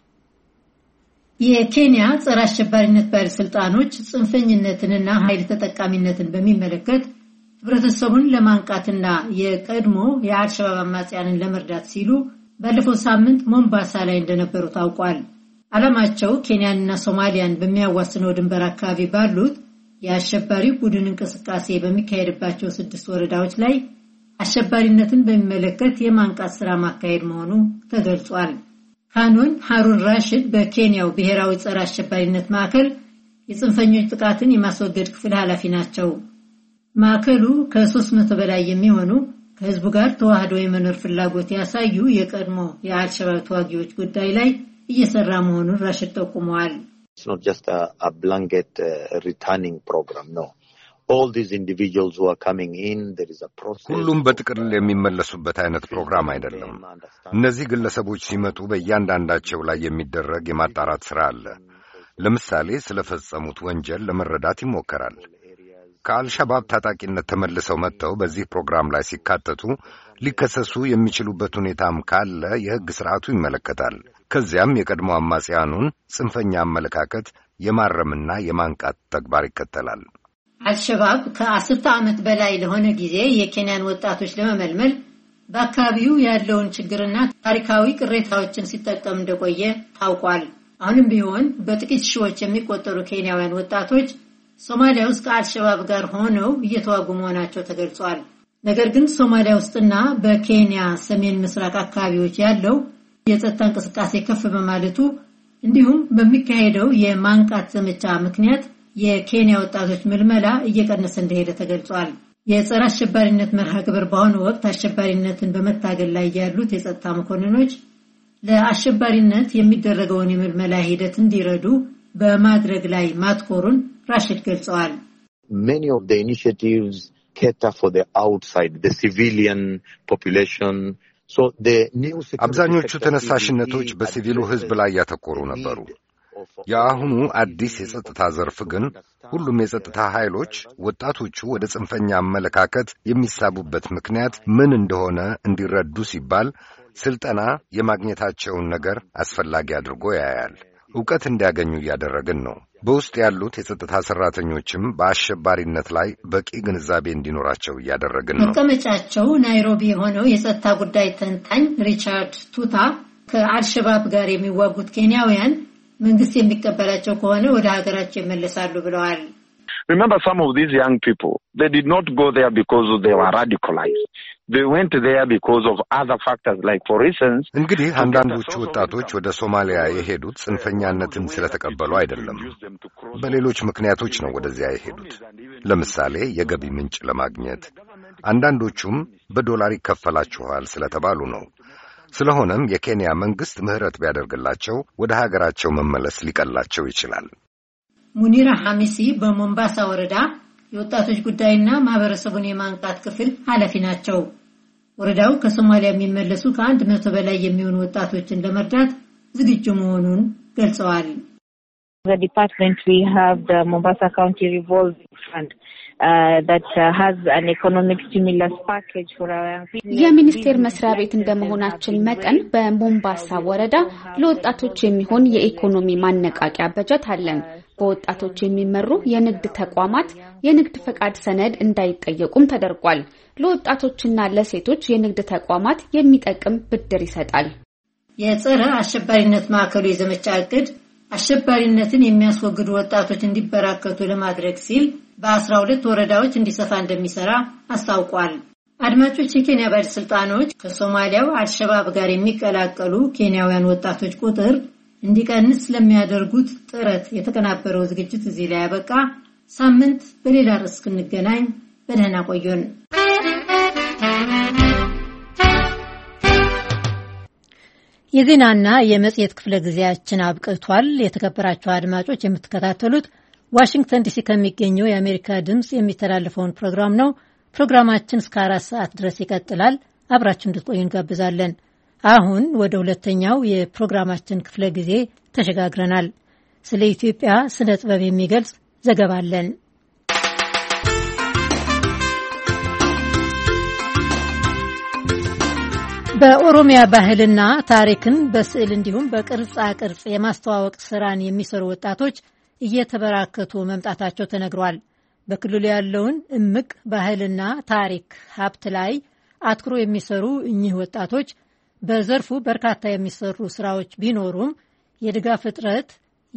የኬንያ ጸረ አሸባሪነት ባለስልጣኖች ጽንፈኝነትንና ኃይል ተጠቃሚነትን በሚመለከት ህብረተሰቡን ለማንቃትና የቀድሞ የአልሸባብ አማጽያንን ለመርዳት ሲሉ ባለፈው ሳምንት ሞምባሳ ላይ እንደነበሩ ታውቋል። ዓላማቸው ኬንያንና ሶማሊያን በሚያዋስነው ድንበር አካባቢ ባሉት የአሸባሪ ቡድን እንቅስቃሴ በሚካሄድባቸው 6 ወረዳዎች ላይ አሸባሪነትን በሚመለከት የማንቃት ስራ ማካሄድ መሆኑ ተገልጿል። ካኖን ሃሩን ራሽድ በኬንያው ብሔራዊ ጸረ አሸባሪነት ማዕከል የጽንፈኞች ጥቃትን የማስወገድ ክፍል ኃላፊ ናቸው። ማዕከሉ ከ300 በላይ የሚሆኑ ከህዝቡ ጋር ተዋህዶ የመኖር ፍላጎት ያሳዩ የቀድሞ የአልሸባብ ተዋጊዎች ጉዳይ ላይ እየሰራ መሆኑን ራሽድ ጠቁመዋል። It's not just a blanket returning program, no. All these individuals who are coming in, there is a process. ሁሉም በጥቅል የሚመለሱበት አይነት ፕሮግራም አይደለም። እነዚህ ግለሰቦች ሲመጡ በእያንዳንዳቸው ላይ የሚደረግ የማጣራት ሥራ አለ። ለምሳሌ ስለፈጸሙት ወንጀል ለመረዳት ይሞከራል። ከአልሸባብ ታጣቂነት ተመልሰው መጥተው በዚህ ፕሮግራም ላይ ሲካተቱ ሊከሰሱ የሚችሉበት ሁኔታም ካለ የሕግ ሥርዓቱ ይመለከታል። ከዚያም የቀድሞ አማጽያኑን ጽንፈኛ አመለካከት የማረምና የማንቃት ተግባር ይከተላል። አልሸባብ ከ10 ዓመት በላይ ለሆነ ጊዜ የኬንያን ወጣቶች ለመመልመል በአካባቢው ያለውን ችግርና ታሪካዊ ቅሬታዎችን ሲጠቀም እንደቆየ ታውቋል። አሁንም ቢሆን በጥቂት ሺዎች የሚቆጠሩ ኬንያውያን ወጣቶች ሶማሊያ ውስጥ ከአልሸባብ ጋር ሆነው እየተዋጉ መሆናቸው ተገልጿል። ነገር ግን ሶማሊያ ውስጥና በኬንያ ሰሜን ምስራቅ አካባቢዎች ያለው የጸጥታ እንቅስቃሴ ከፍ በማለቱ እንዲሁም በሚካሄደው የማንቃት ዘመቻ ምክንያት የኬንያ ወጣቶች ምልመላ እየቀነሰ እንደሄደ ተገልጿል። የጸረ አሸባሪነት መርሃ ግብር በአሁኑ ወቅት አሸባሪነትን በመታገል ላይ ያሉት የጸጥታ መኮንኖች ለአሸባሪነት የሚደረገውን የምልመላ ሂደት እንዲረዱ በማድረግ ላይ ማትኮሩን ራሽድ ገልጸዋል። Many of the initiatives cater for the outside, the civilian population. So the new አብዛኞቹ ተነሳሽነቶች በሲቪሉ ሕዝብ ላይ ያተኮሩ ነበሩ። የአሁኑ አዲስ የጸጥታ ዘርፍ ግን ሁሉም የጸጥታ ኃይሎች ወጣቶቹ ወደ ጽንፈኛ አመለካከት የሚሳቡበት ምክንያት ምን እንደሆነ እንዲረዱ ሲባል ስልጠና የማግኘታቸውን ነገር አስፈላጊ አድርጎ ያያል። ዕውቀት እንዲያገኙ እያደረግን ነው። በውስጥ ያሉት የጸጥታ ሰራተኞችም በአሸባሪነት ላይ በቂ ግንዛቤ እንዲኖራቸው እያደረግን ነው። መቀመጫቸው ናይሮቢ የሆነው የጸጥታ ጉዳይ ተንታኝ ሪቻርድ ቱታ ከአልሸባብ ጋር የሚዋጉት ኬንያውያን መንግስት የሚቀበላቸው ከሆነ ወደ ሀገራቸው ይመለሳሉ ብለዋል። Remember, some of these young people, they did not go there because they were radicalized. They went there because of other factors, like for instance. እንግዲህ አንዳንዶቹ ወጣቶች ወደ ሶማሊያ የሄዱት ጽንፈኛነትን ስለተቀበሉ አይደለም። በሌሎች ምክንያቶች ነው ወደዚያ የሄዱት። ለምሳሌ የገቢ ምንጭ ለማግኘት፣ አንዳንዶቹም በዶላር ይከፈላቸዋል ስለተባሉ ነው። ስለሆነም የኬንያ መንግስት ምህረት ቢያደርግላቸው ወደ ሀገራቸው መመለስ ሊቀላቸው ይችላል። ሙኒራ ሐሚሲ በሞምባሳ ወረዳ የወጣቶች ጉዳይና ማህበረሰቡን የማንቃት ክፍል ኃላፊ ናቸው። ወረዳው ከሶማሊያ የሚመለሱ ከ100 በላይ የሚሆኑ ወጣቶችን ለመርዳት ዝግጁ መሆኑን ገልጸዋል። The department we have the Mombasa County Revolving Fund that has an economic stimulus package for our young people. የሚኒስቴር መስሪያ ቤት እንደመሆናችን መጠን በሞምባሳ ወረዳ ለወጣቶች የሚሆን የኢኮኖሚ ማነቃቂያ በጀት አለን። በወጣቶች የሚመሩ የንግድ ተቋማት የንግድ ፈቃድ ሰነድ እንዳይጠየቁም ተደርጓል። ለወጣቶችና ለሴቶች የንግድ ተቋማት የሚጠቅም ብድር ይሰጣል። የጸረ አሸባሪነት ማዕከሉ የዘመቻ እቅድ አሸባሪነትን የሚያስወግዱ ወጣቶች እንዲበራከቱ ለማድረግ ሲል በ12 ወረዳዎች እንዲሰፋ እንደሚሰራ አስታውቋል። አድማጮች፣ የኬንያ ባለስልጣኖች ከሶማሊያው አልሸባብ ጋር የሚቀላቀሉ ኬንያውያን ወጣቶች ቁጥር እንዲቀንስ ለሚያደርጉት ጥረት የተቀናበረው ዝግጅት እዚህ ላይ ያበቃ። ሳምንት በሌላ ርዕስ እንገናኝ። በደህና ቆዩን። የዜናና የመጽሔት ክፍለ ጊዜያችን አብቅቷል። የተከበራችሁ አድማጮች የምትከታተሉት ዋሽንግተን ዲሲ ከሚገኘው የአሜሪካ ድምጽ የሚተላለፈውን ፕሮግራም ነው። ፕሮግራማችን እስከ 4 ሰዓት ድረስ ይቀጥላል። አብራችሁ እንድትቆዩ እንጋብዛለን። አሁን ወደ ሁለተኛው የፕሮግራማችን ክፍለ ጊዜ ተሸጋግረናል። ስለ ኢትዮጵያ ስነ ጥበብ የሚገልጽ ዘገባ አለን። በኦሮሚያ ባህልና ታሪክን በስዕል እንዲሁም በቅርጻ ቅርጽ የማስተዋወቅ ስራን የሚሰሩ ወጣቶች እየተበራከቱ መምጣታቸው ተነግሯል። በክልሉ ያለውን እምቅ ባህልና ታሪክ ሀብት ላይ አትኩሮ የሚሰሩ እኚህ ወጣቶች በዘርፉ በርካታ የሚሰሩ ስራዎች ቢኖሩም የድጋፍ እጥረት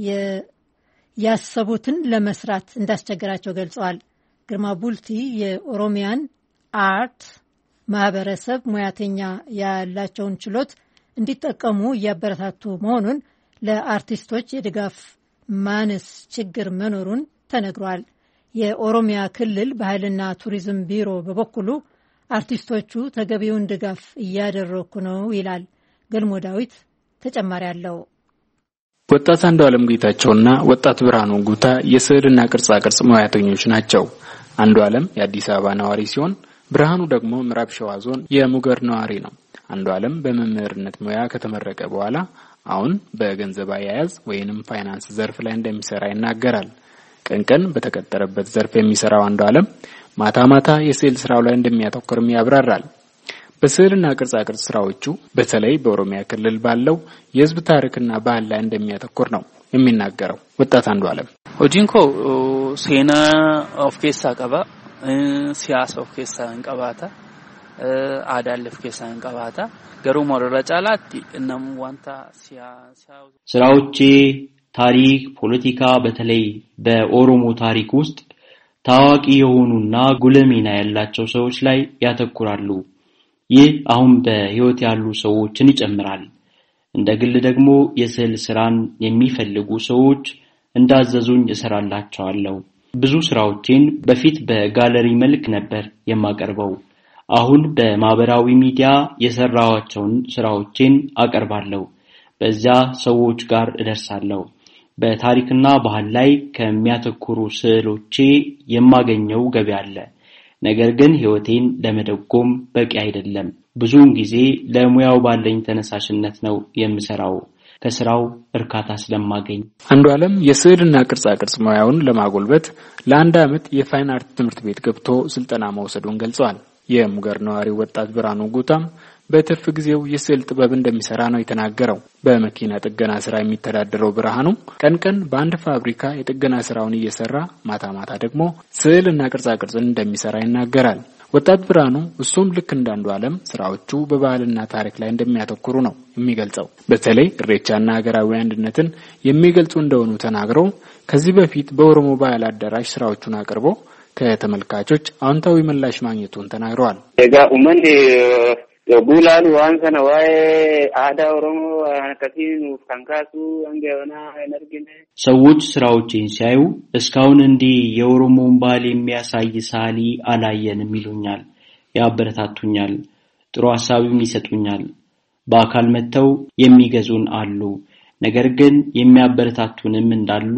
ያሰቡትን ለመስራት እንዳስቸገራቸው ገልጸዋል። ግርማ ቡልቲ የኦሮሚያን አርት ማህበረሰብ ሙያተኛ ያላቸውን ችሎት እንዲጠቀሙ እያበረታቱ መሆኑን፣ ለአርቲስቶች የድጋፍ ማነስ ችግር መኖሩን ተነግሯል። የኦሮሚያ ክልል ባህልና ቱሪዝም ቢሮ በበኩሉ አርቲስቶቹ ተገቢውን ድጋፍ እያደረኩ ነው ይላል። ገልሞ ዳዊት ተጨማሪ አለው። ወጣት አንዱዓለም ጌታቸውና ወጣት ብርሃኑ ጉታ የስዕልና ቅርጻ ቅርጽ ሙያተኞች ናቸው። አንዱዓለም የአዲስ አበባ ነዋሪ ሲሆን ብርሃኑ ደግሞ ምዕራብ ሸዋ ዞን የሙገር ነዋሪ ነው። አንዱዓለም በመምህርነት ሙያ ከተመረቀ በኋላ አሁን በገንዘብ አያያዝ ወይንም ፋይናንስ ዘርፍ ላይ እንደሚሰራ ይናገራል። ቀን በተቀጠረበት ዘርፍ የሚሰራው አንዱዓለም ማታ ማታ የስዕል ስራው ላይ እንደሚያተኩርም ያብራራል። በስዕልና ቅርጻ ቅርጽ ስራዎቹ በተለይ በኦሮሚያ ክልል ባለው የህዝብ ታሪክና ባህል ላይ እንደሚያተኩር ነው የሚናገረው ወጣት አንዱዓለም። ሆጂንኮ ሴና ኦፍ ኬሳ ቀባ ሲያሳ ኦፍ ኬሳ እንቀባታ አዳልፍ ኬሳ እንቀባታ ገሩ ሞረጫላት እነም ዋንታ ሲያሳ ስራዎቼ ታሪክ፣ ፖለቲካ በተለይ በኦሮሞ ታሪክ ውስጥ ታዋቂ የሆኑና ጉልህ ሚና ያላቸው ሰዎች ላይ ያተኩራሉ። ይህ አሁን በህይወት ያሉ ሰዎችን ይጨምራል። እንደ ግል ደግሞ የስዕል ስራን የሚፈልጉ ሰዎች እንዳዘዙኝ እሰራላቸዋለሁ። ብዙ ስራዎችን በፊት በጋለሪ መልክ ነበር የማቀርበው። አሁን በማህበራዊ ሚዲያ የሰራዋቸውን ስራዎችን አቀርባለሁ። በዚያ ሰዎች ጋር እደርሳለሁ። በታሪክና ባህል ላይ ከሚያተኩሩ ስዕሎቼ የማገኘው ገቢ አለ። ነገር ግን ህይወቴን ለመደጎም በቂ አይደለም። ብዙውን ጊዜ ለሙያው ባለኝ ተነሳሽነት ነው የምሰራው፣ ከስራው እርካታ ስለማገኝ። አንዱዓለም የስዕልና ቅርጻ ቅርጽ ሙያውን ለማጎልበት ለአንድ አመት የፋይን አርት ትምህርት ቤት ገብቶ ስልጠና መውሰዱን ገልጿል። የሙገር ነዋሪ ወጣት ብርሃኑ ጉታም በትርፍ ጊዜው የስዕል ጥበብ እንደሚሰራ ነው የተናገረው። በመኪና ጥገና ስራ የሚተዳደረው ብርሃኑ ቀን በአንድ ፋብሪካ የጥገና ስራውን እየሰራ ማታ ማታ ደግሞ ስዕልና ቅርጻ ቅርጽን እንደሚሰራ ይናገራል። ወጣት ብርሃኑ እሱም ልክ እንደ አንዱዓለም ስራዎቹ በባህልና ታሪክ ላይ እንደሚያተኩሩ ነው የሚገልጸው። በተለይ ኢሬቻና ሀገራዊ አንድነትን የሚገልጹ እንደሆኑ ተናግረው ከዚህ በፊት በኦሮሞ ባህል አዳራሽ ስራዎቹን አቅርቦ ከተመልካቾች አዎንታዊ ምላሽ ማግኘቱን ተናግረዋል። ጋ ኡመን ቡላሉ ዋንሰነ ዋይ አዳ ኦሮሞ አንከቲኑ ካንካሱ አንገውና ኤነርጂነ ሰዎች ስራዎችን ሲያዩ እስካሁን እንዲህ የኦሮሞን ባህል የሚያሳይ ሳሊ አላየንም ይሉኛል፣ ያበረታቱኛል፣ ጥሩ ሐሳብም ይሰጡኛል። በአካል መተው የሚገዙን አሉ። ነገር ግን የሚያበረታቱንም እንዳሉ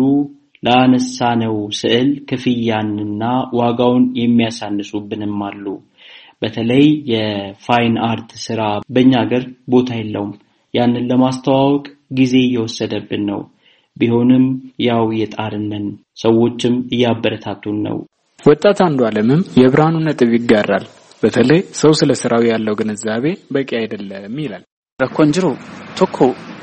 ለአነሳነው ስዕል ክፍያንና ዋጋውን የሚያሳንሱብንም አሉ። በተለይ የፋይን አርት ስራ በእኛ ሀገር ቦታ የለውም። ያንን ለማስተዋወቅ ጊዜ እየወሰደብን ነው። ቢሆንም ያው የጣርነን ሰዎችም እያበረታቱን ነው። ወጣት አንዱዓለምም የብርሃኑ ነጥብ ይጋራል። በተለይ ሰው ስለ ስራው ያለው ግንዛቤ በቂ አይደለም ይላል። ረኮንጅሩ ቶኮ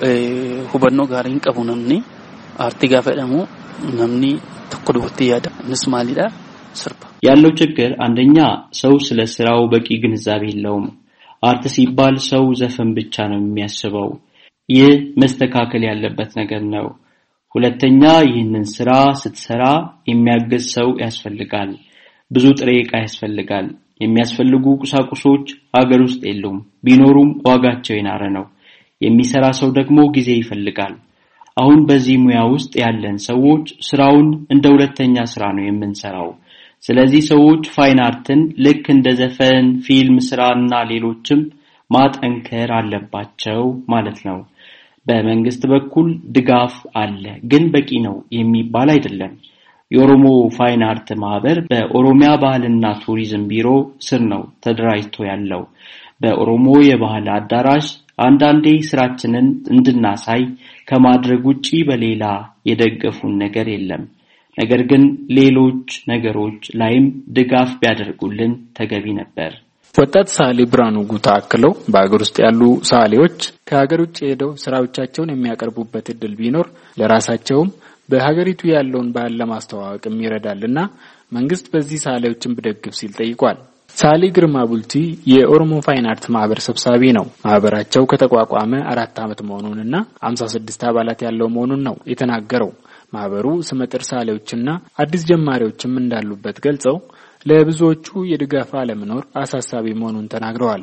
ሁበኖ ጋሪን ቀቡ ነምኒ አርቲ ጋፈደሙ ነምኒ ቶኮ ዱት ያዳ ንስማሊዳ ሰርባ ያለው ችግር አንደኛ ሰው ስለ ስራው በቂ ግንዛቤ የለውም። አርት ሲባል ሰው ዘፈን ብቻ ነው የሚያስበው። ይህ መስተካከል ያለበት ነገር ነው። ሁለተኛ ይህንን ስራ ስትሰራ የሚያግዝ ሰው ያስፈልጋል። ብዙ ጥሬ ዕቃ ያስፈልጋል። የሚያስፈልጉ ቁሳቁሶች ሀገር ውስጥ የሉም። ቢኖሩም ዋጋቸው የናረ ነው። የሚሰራ ሰው ደግሞ ጊዜ ይፈልጋል። አሁን በዚህ ሙያ ውስጥ ያለን ሰዎች ስራውን እንደ ሁለተኛ ስራ ነው የምንሰራው። ስለዚህ ሰዎች ፋይን አርትን ልክ እንደ ዘፈን፣ ፊልም ስራና ሌሎችም ማጠንከር አለባቸው ማለት ነው። በመንግስት በኩል ድጋፍ አለ፣ ግን በቂ ነው የሚባል አይደለም። የኦሮሞ ፋይን አርት ማህበር በኦሮሚያ ባህልና ቱሪዝም ቢሮ ስር ነው ተደራጅቶ ያለው። በኦሮሞ የባህል አዳራሽ አንዳንዴ ስራችንን እንድናሳይ ከማድረግ ውጪ በሌላ የደገፉን ነገር የለም። ነገር ግን ሌሎች ነገሮች ላይም ድጋፍ ቢያደርጉልን ተገቢ ነበር። ወጣት ሳሊ ብርሃኑ ጉታ አክለው በአገር ውስጥ ያሉ ሳሊዎች ከሀገር ውጭ ሄደው ስራዎቻቸውን የሚያቀርቡበት እድል ቢኖር ለራሳቸውም በሀገሪቱ ያለውን ባህል ለማስተዋወቅም ይረዳልና መንግስት በዚህ ሳሊዎችን ቢደግፍ ሲል ጠይቋል። ሳሊ ግርማ ቡልቲ የኦሮሞ ፋይን አርት ማህበር ሰብሳቢ ነው። ማህበራቸው ከተቋቋመ 4 አመት መሆኑንና 56 አባላት ያለው መሆኑን ነው የተናገረው። ማህበሩ ስመጥር ሳሊዎችና አዲስ ጀማሪዎችም እንዳሉበት ገልጸው ለብዙዎቹ የድጋፍ አለመኖር አሳሳቢ መሆኑን ተናግረዋል።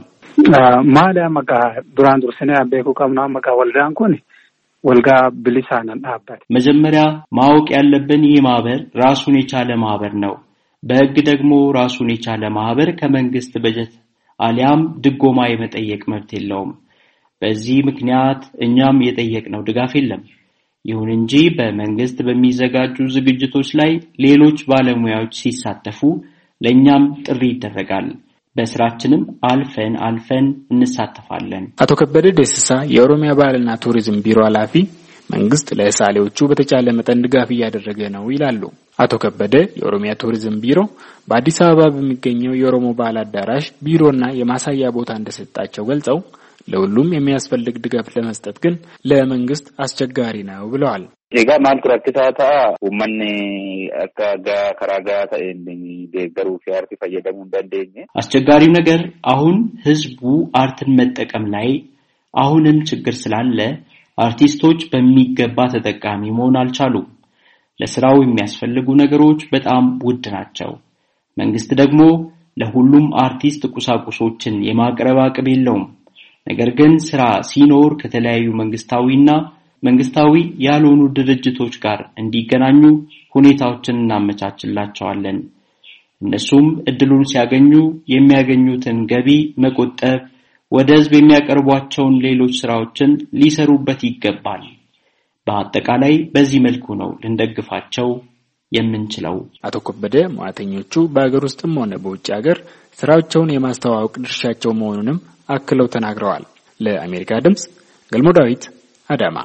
ማሊያ መቃ ዱራን ዱርሰኔ አቤኩ ቀምና መቃ ወልዳን ኮኒ ወልጋ ብሊሳናን አባት መጀመሪያ ማወቅ ያለብን ይህ ማህበር ራሱን የቻለ ማህበር ነው። በህግ ደግሞ ራሱን የቻለ ማህበር ከመንግስት በጀት አሊያም ድጎማ የመጠየቅ መብት የለውም። በዚህ ምክንያት እኛም የጠየቅነው ድጋፍ የለም። ይሁን እንጂ በመንግስት በሚዘጋጁ ዝግጅቶች ላይ ሌሎች ባለሙያዎች ሲሳተፉ ለኛም ጥሪ ይደረጋል። በስራችንም አልፈን እንሳተፋለን። አቶ ከበደ ደስሳ የኦሮሚያ ባህልና ቱሪዝም ቢሮ ኃላፊ መንግስት ለሳሌዎቹ በተቻለ መጠን ድጋፍ እያደረገ ነው ይላሉ። አቶ ከበደ የኦሮሚያ ቱሪዝም ቢሮ በአዲስ አበባ በሚገኘው የኦሮሞ ባህል አዳራሽ ቢሮና የማሳያ ቦታ እንደሰጣቸው ገልጸው ለሁሉም የሚያስፈልግ ድጋፍ ለመስጠት ግን ለመንግስት አስቸጋሪ ነው ብለዋል። ኤጋ ማልቱ ረክሳታ ወመን አካጋ ከራጋ ታእንኝ ደገሩ ፊአርቲ ፈየደሙ እንደንደኝ አስቸጋሪው ነገር አሁን ህዝቡ አርትን መጠቀም ላይ አሁንም ችግር ስላለ አርቲስቶች በሚገባ ተጠቃሚ መሆን አልቻሉም። ለስራው የሚያስፈልጉ ነገሮች በጣም ውድ ናቸው። መንግስት ደግሞ ለሁሉም አርቲስት ቁሳቁሶችን የማቅረብ አቅም የለውም። ነገር ግን ስራ ሲኖር ከተለያዩ መንግስታዊና መንግስታዊ ያልሆኑ ድርጅቶች ጋር እንዲገናኙ ሁኔታዎችን እናመቻችላቸዋለን። እነሱም እድሉን ሲያገኙ የሚያገኙትን ገቢ መቆጠብ ወደ ህዝብ የሚያቀርቧቸውን ሌሎች ስራዎችን ሊሰሩበት ይገባል። በአጠቃላይ በዚህ መልኩ ነው ልንደግፋቸው የምንችለው። አቶ ከበደ ሙያተኞቹ በአገር ውስጥም ሆነ በውጭ ሀገር ስራቸውን የማስተዋወቅ ድርሻቸው መሆኑንም አክለው ተናግረዋል። ለአሜሪካ ድምጽ ገልሞ ዳዊት አዳማ።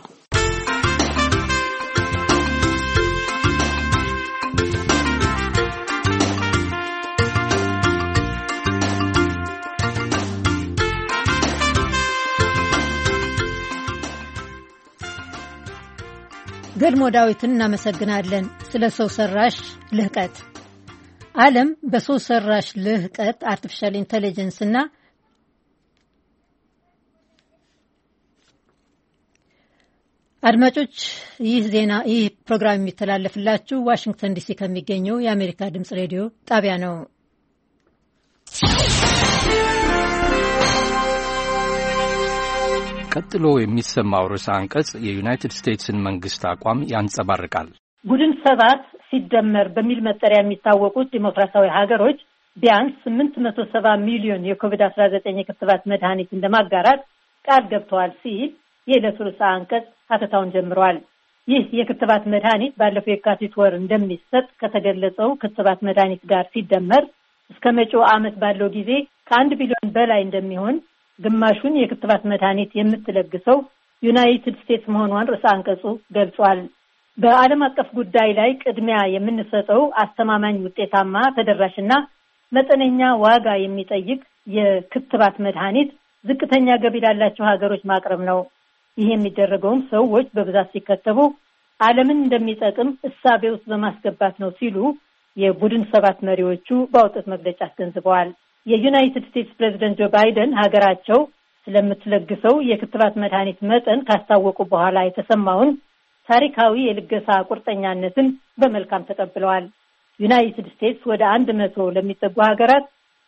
ገልሞ ዳዊትን እናመሰግናለን። ስለ ሰው ሰራሽ ልህቀት ዓለም በሰው ሰራሽ ልህቀት አርቲፊሻል ኢንተለጀንስ እና አድማጮች ይህ ፕሮግራም የሚተላለፍላችሁ ዋሽንግተን ዲሲ ከሚገኘው የአሜሪካ ድምጽ ሬዲዮ ጣቢያ ነው። ቀጥሎ የሚሰማው ርዕሰ አንቀጽ የዩናይትድ ስቴትስን መንግስት አቋም ያንጸባርቃል። ቡድን 7 ሲደመር በሚል መጠሪያ የሚታወቁት ዲሞክራሲያዊ ሀገሮች ቢያንስ 870 ሚሊዮን የኮቪድ-19 የክትባት መድኃኒት እንደማጋራት ቃል ገብተዋል ሲል የዕለቱ ርዕሰ አንቀጽ ሀተታውን ጀምሯል። ይህ የክትባት መድኃኒት ባለፈው የካቲት ወር እንደሚሰጥ ከተገለጸው ክትባት መድኃኒት ጋር ሲደመር እስከ መጪው ዓመት ባለው ጊዜ ከ1 ቢሊዮን በላይ እንደሚሆን ግማሹን የክትባት መድኃኒት የምትለግሰው ዩናይትድ ስቴትስ መሆኗን ርዕሰ አንቀጹ ገልጿል። በዓለም አቀፍ ጉዳይ ላይ ቅድሚያ የምንሰጠው አስተማማኝ፣ ውጤታማ፣ ተደራሽና መጠነኛ ዋጋ የሚጠይቅ የክትባት መድኃኒት ዝቅተኛ ገቢ ላላቸው ሀገሮች ማቅረብ ነው። ይህ የሚደረገውም ሰዎች በብዛት ሲከተቡ ዓለምን እንደሚጠቅም እሳቤ ውስጥ በማስገባት ነው ሲሉ የቡድን 7 መሪዎቹ ባወጡት መግለጫ አስገንዝበዋል። የዩናይትድ ስቴትስ ፕሬዝዳንት ጆ ባይደን ሀገራቸው ስለምትለግሰው የክትባት መድኃኒት መጠን ካስታወቁ በኋላ የተሰማውን ታሪካዊ የልገሳ ቁርጠኛነትን በመልካም ተቀብለዋል። ዩናይትድ ስቴትስ ወደ 100 ለሚጠጉ ሀገራት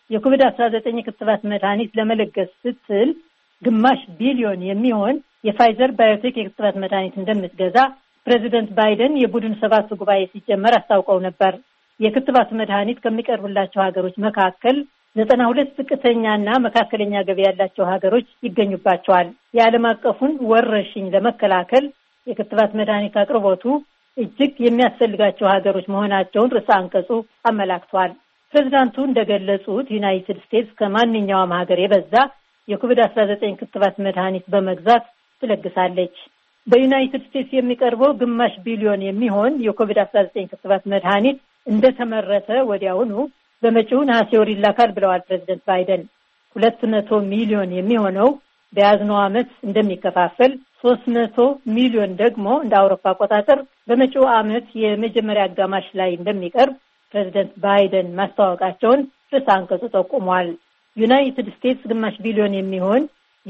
የኮቪድ-19 ክትባት መድኃኒት ለመለገስ ስትል ግማሽ ቢሊዮን የሚሆን የፋይዘር ባዮቴክ የክትባት መድኃኒት እንደምትገዛ ፕሬዚደንት ባይደን የቡድን 7 ጉባኤ ሲጀመር አስታውቀው ነበር። የክትባት መድኃኒት ከሚቀርብላቸው ሀገሮች መካከል 92 ዝቅተኛና መካከለኛ ገቢ ያላቸው ሀገሮች ይገኙባቸዋል። የዓለም አቀፉን ወረርሽኝ ለመከላከል የክትባት መድኃኒት አቅርቦቱ እጅግ የሚያስፈልጋቸው ሀገሮች መሆናቸውን ርዕሰ አንቀጹ አመላክቷል። ፕሬዝዳንቱ እንደገለጹት ዩናይትድ ስቴትስ ከማንኛውም ሀገር የበዛ የኮቪድ-19 ክትባት መድኃኒት በመግዛት ትለግሳለች። በዩናይትድ ስቴትስ የሚቀርበው ግማሽ ቢሊዮን የሚሆን የኮቪድ-19 ክትባት መድኃኒት እንደተመረተ ወዲያውኑ በመጪው ነሐሴ ወር ይላካል ብለዋል ፕሬዝዳንት ባይደን። 200 ሚሊዮን የሚሆነው በያዝነው ዓመት እንደሚከፋፈል፣ 300 ሚሊዮን ደግሞ እንደ አውሮፓ አቆጣጠር በመጪው ዓመት የመጀመሪያ አጋማሽ ላይ እንደሚቀርብ ፕሬዝዳንት ባይደን ማስታወቃቸውን ርዕሰ አንቀጹ ጠቁሟል። ዩናይትድ ስቴትስ ግማሽ ቢሊዮን የሚሆን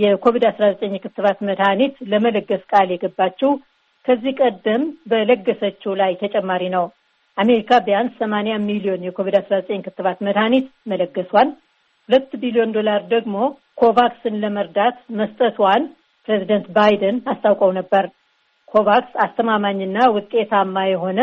የኮቪድ-19 ክትባት መድኃኒት ለመለገስ ቃል የገባችው ከዚህ ቀደም በለገሰችው ላይ ተጨማሪ ነው። አሜሪካ ቢያንስ 80 ሚሊዮን የኮቪድ-19 ክትባት መድኃኒት መለገሷን፣ $2 ቢሊዮን ደግሞ ኮቫክስን ለመርዳት መስጠቷን ፕሬዝዳንት ባይደን አስታውቀው ነበር። ኮቫክስ አስተማማኝና ውጤታማ የሆነ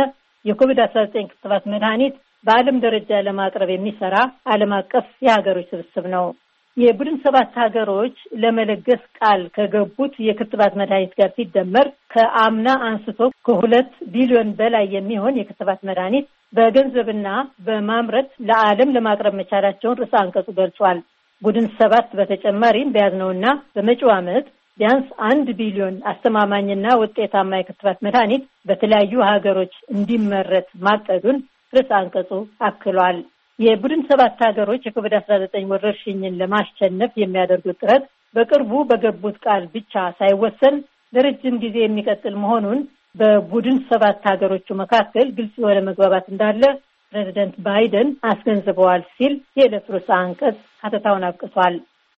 የኮቪድ-19 ክትባት መድኃኒት በዓለም ደረጃ ለማቅረብ የሚሰራ ዓለም አቀፍ የሀገሮች ስብስብ ነው። የቡድን 7 ሀገሮች ለመለገስ ቃል ከገቡት የክትባት መድኃኒት ጋር ሲደመር ከአምና አንስቶ ከ2 ቢሊዮን በላይ የሚሆን የክትባት መድኃኒት በገንዘብና በማምረት ለዓለም ለማቅረብ መቻላቸውን ርዕሰ አንቀጹ ገልጿል። ቡድን 7 በተጨማሪም በያዝነውና በመጪው ዓመት ቢያንስ 1 ቢሊዮን አስተማማኝና ውጤታማ የክትባት መድኃኒት በተለያዩ ሀገሮች እንዲመረት ማቀዱን ርዕሰ አንቀጹ አክሏል። የቡድን 7 ሀገሮች የኮቪድ-19 ወረርሽኝን ለማሸነፍ የሚያደርጉት ጥረት በቅርቡ በገቡት ቃል ብቻ ሳይወሰን ለረጅም ጊዜ የሚቀጥል መሆኑን በቡድን 7 ሀገሮቹ መካከል ግልጽ የሆነ መግባባት እንዳለ ፕሬዚደንት ባይደን አስገንዝበዋል ሲል የዕለቱ ርዕሰ አንቀጽ ሀተታውን አብቅቷል።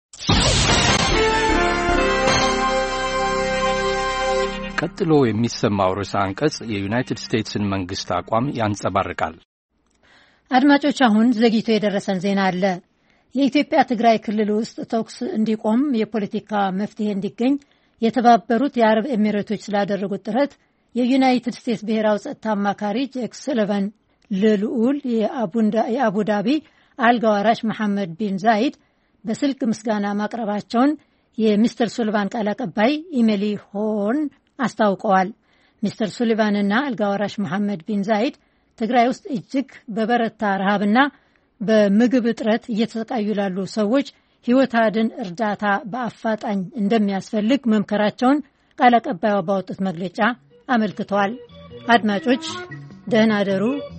ቀጥሎ የሚሰማው ርዕሰ አንቀጽ የዩናይትድ ስቴትስን መንግስት አቋም ያንጸባርቃል። አድማጮች፣ አሁን ዘግይቶ የደረሰን ዜና አለ። የኢትዮጵያ ትግራይ ክልል ውስጥ ተኩስ እንዲቆም የፖለቲካ መፍትሄ እንዲገኝ የተባበሩት የአረብ ኤሚሬቶች ስላደረጉት ጥረት የዩናይትድ ስቴትስ ብሔራዊ ጸጥታ አማካሪ ጄክ ሱሊቫን ለልዑል የአቡዳቢ አልጋ ወራሽ መሐመድ ቢን ዛይድ በስልክ ምስጋና ማቅረባቸውን የሚስተር ሱሊቫን ቃል አቀባይ ኢሜሊ ሆርን አስታውቀዋል። ሚስተር ሱሊቫንና አልጋ ወራሽ መሐመድ ቢን ዛይድ ትግራይ ውስጥ እጅግ በበረታ ረሃብና በምግብ እጥረት እየተሰቃዩ ላሉ ሰዎች ሕይወት አድን እርዳታ በአፋጣኝ እንደሚያስፈልግ መምከራቸውን ቃል አቀባዩ ባወጡት መግለጫ አመልክተዋል። አድማጮች ደህና ደሩ።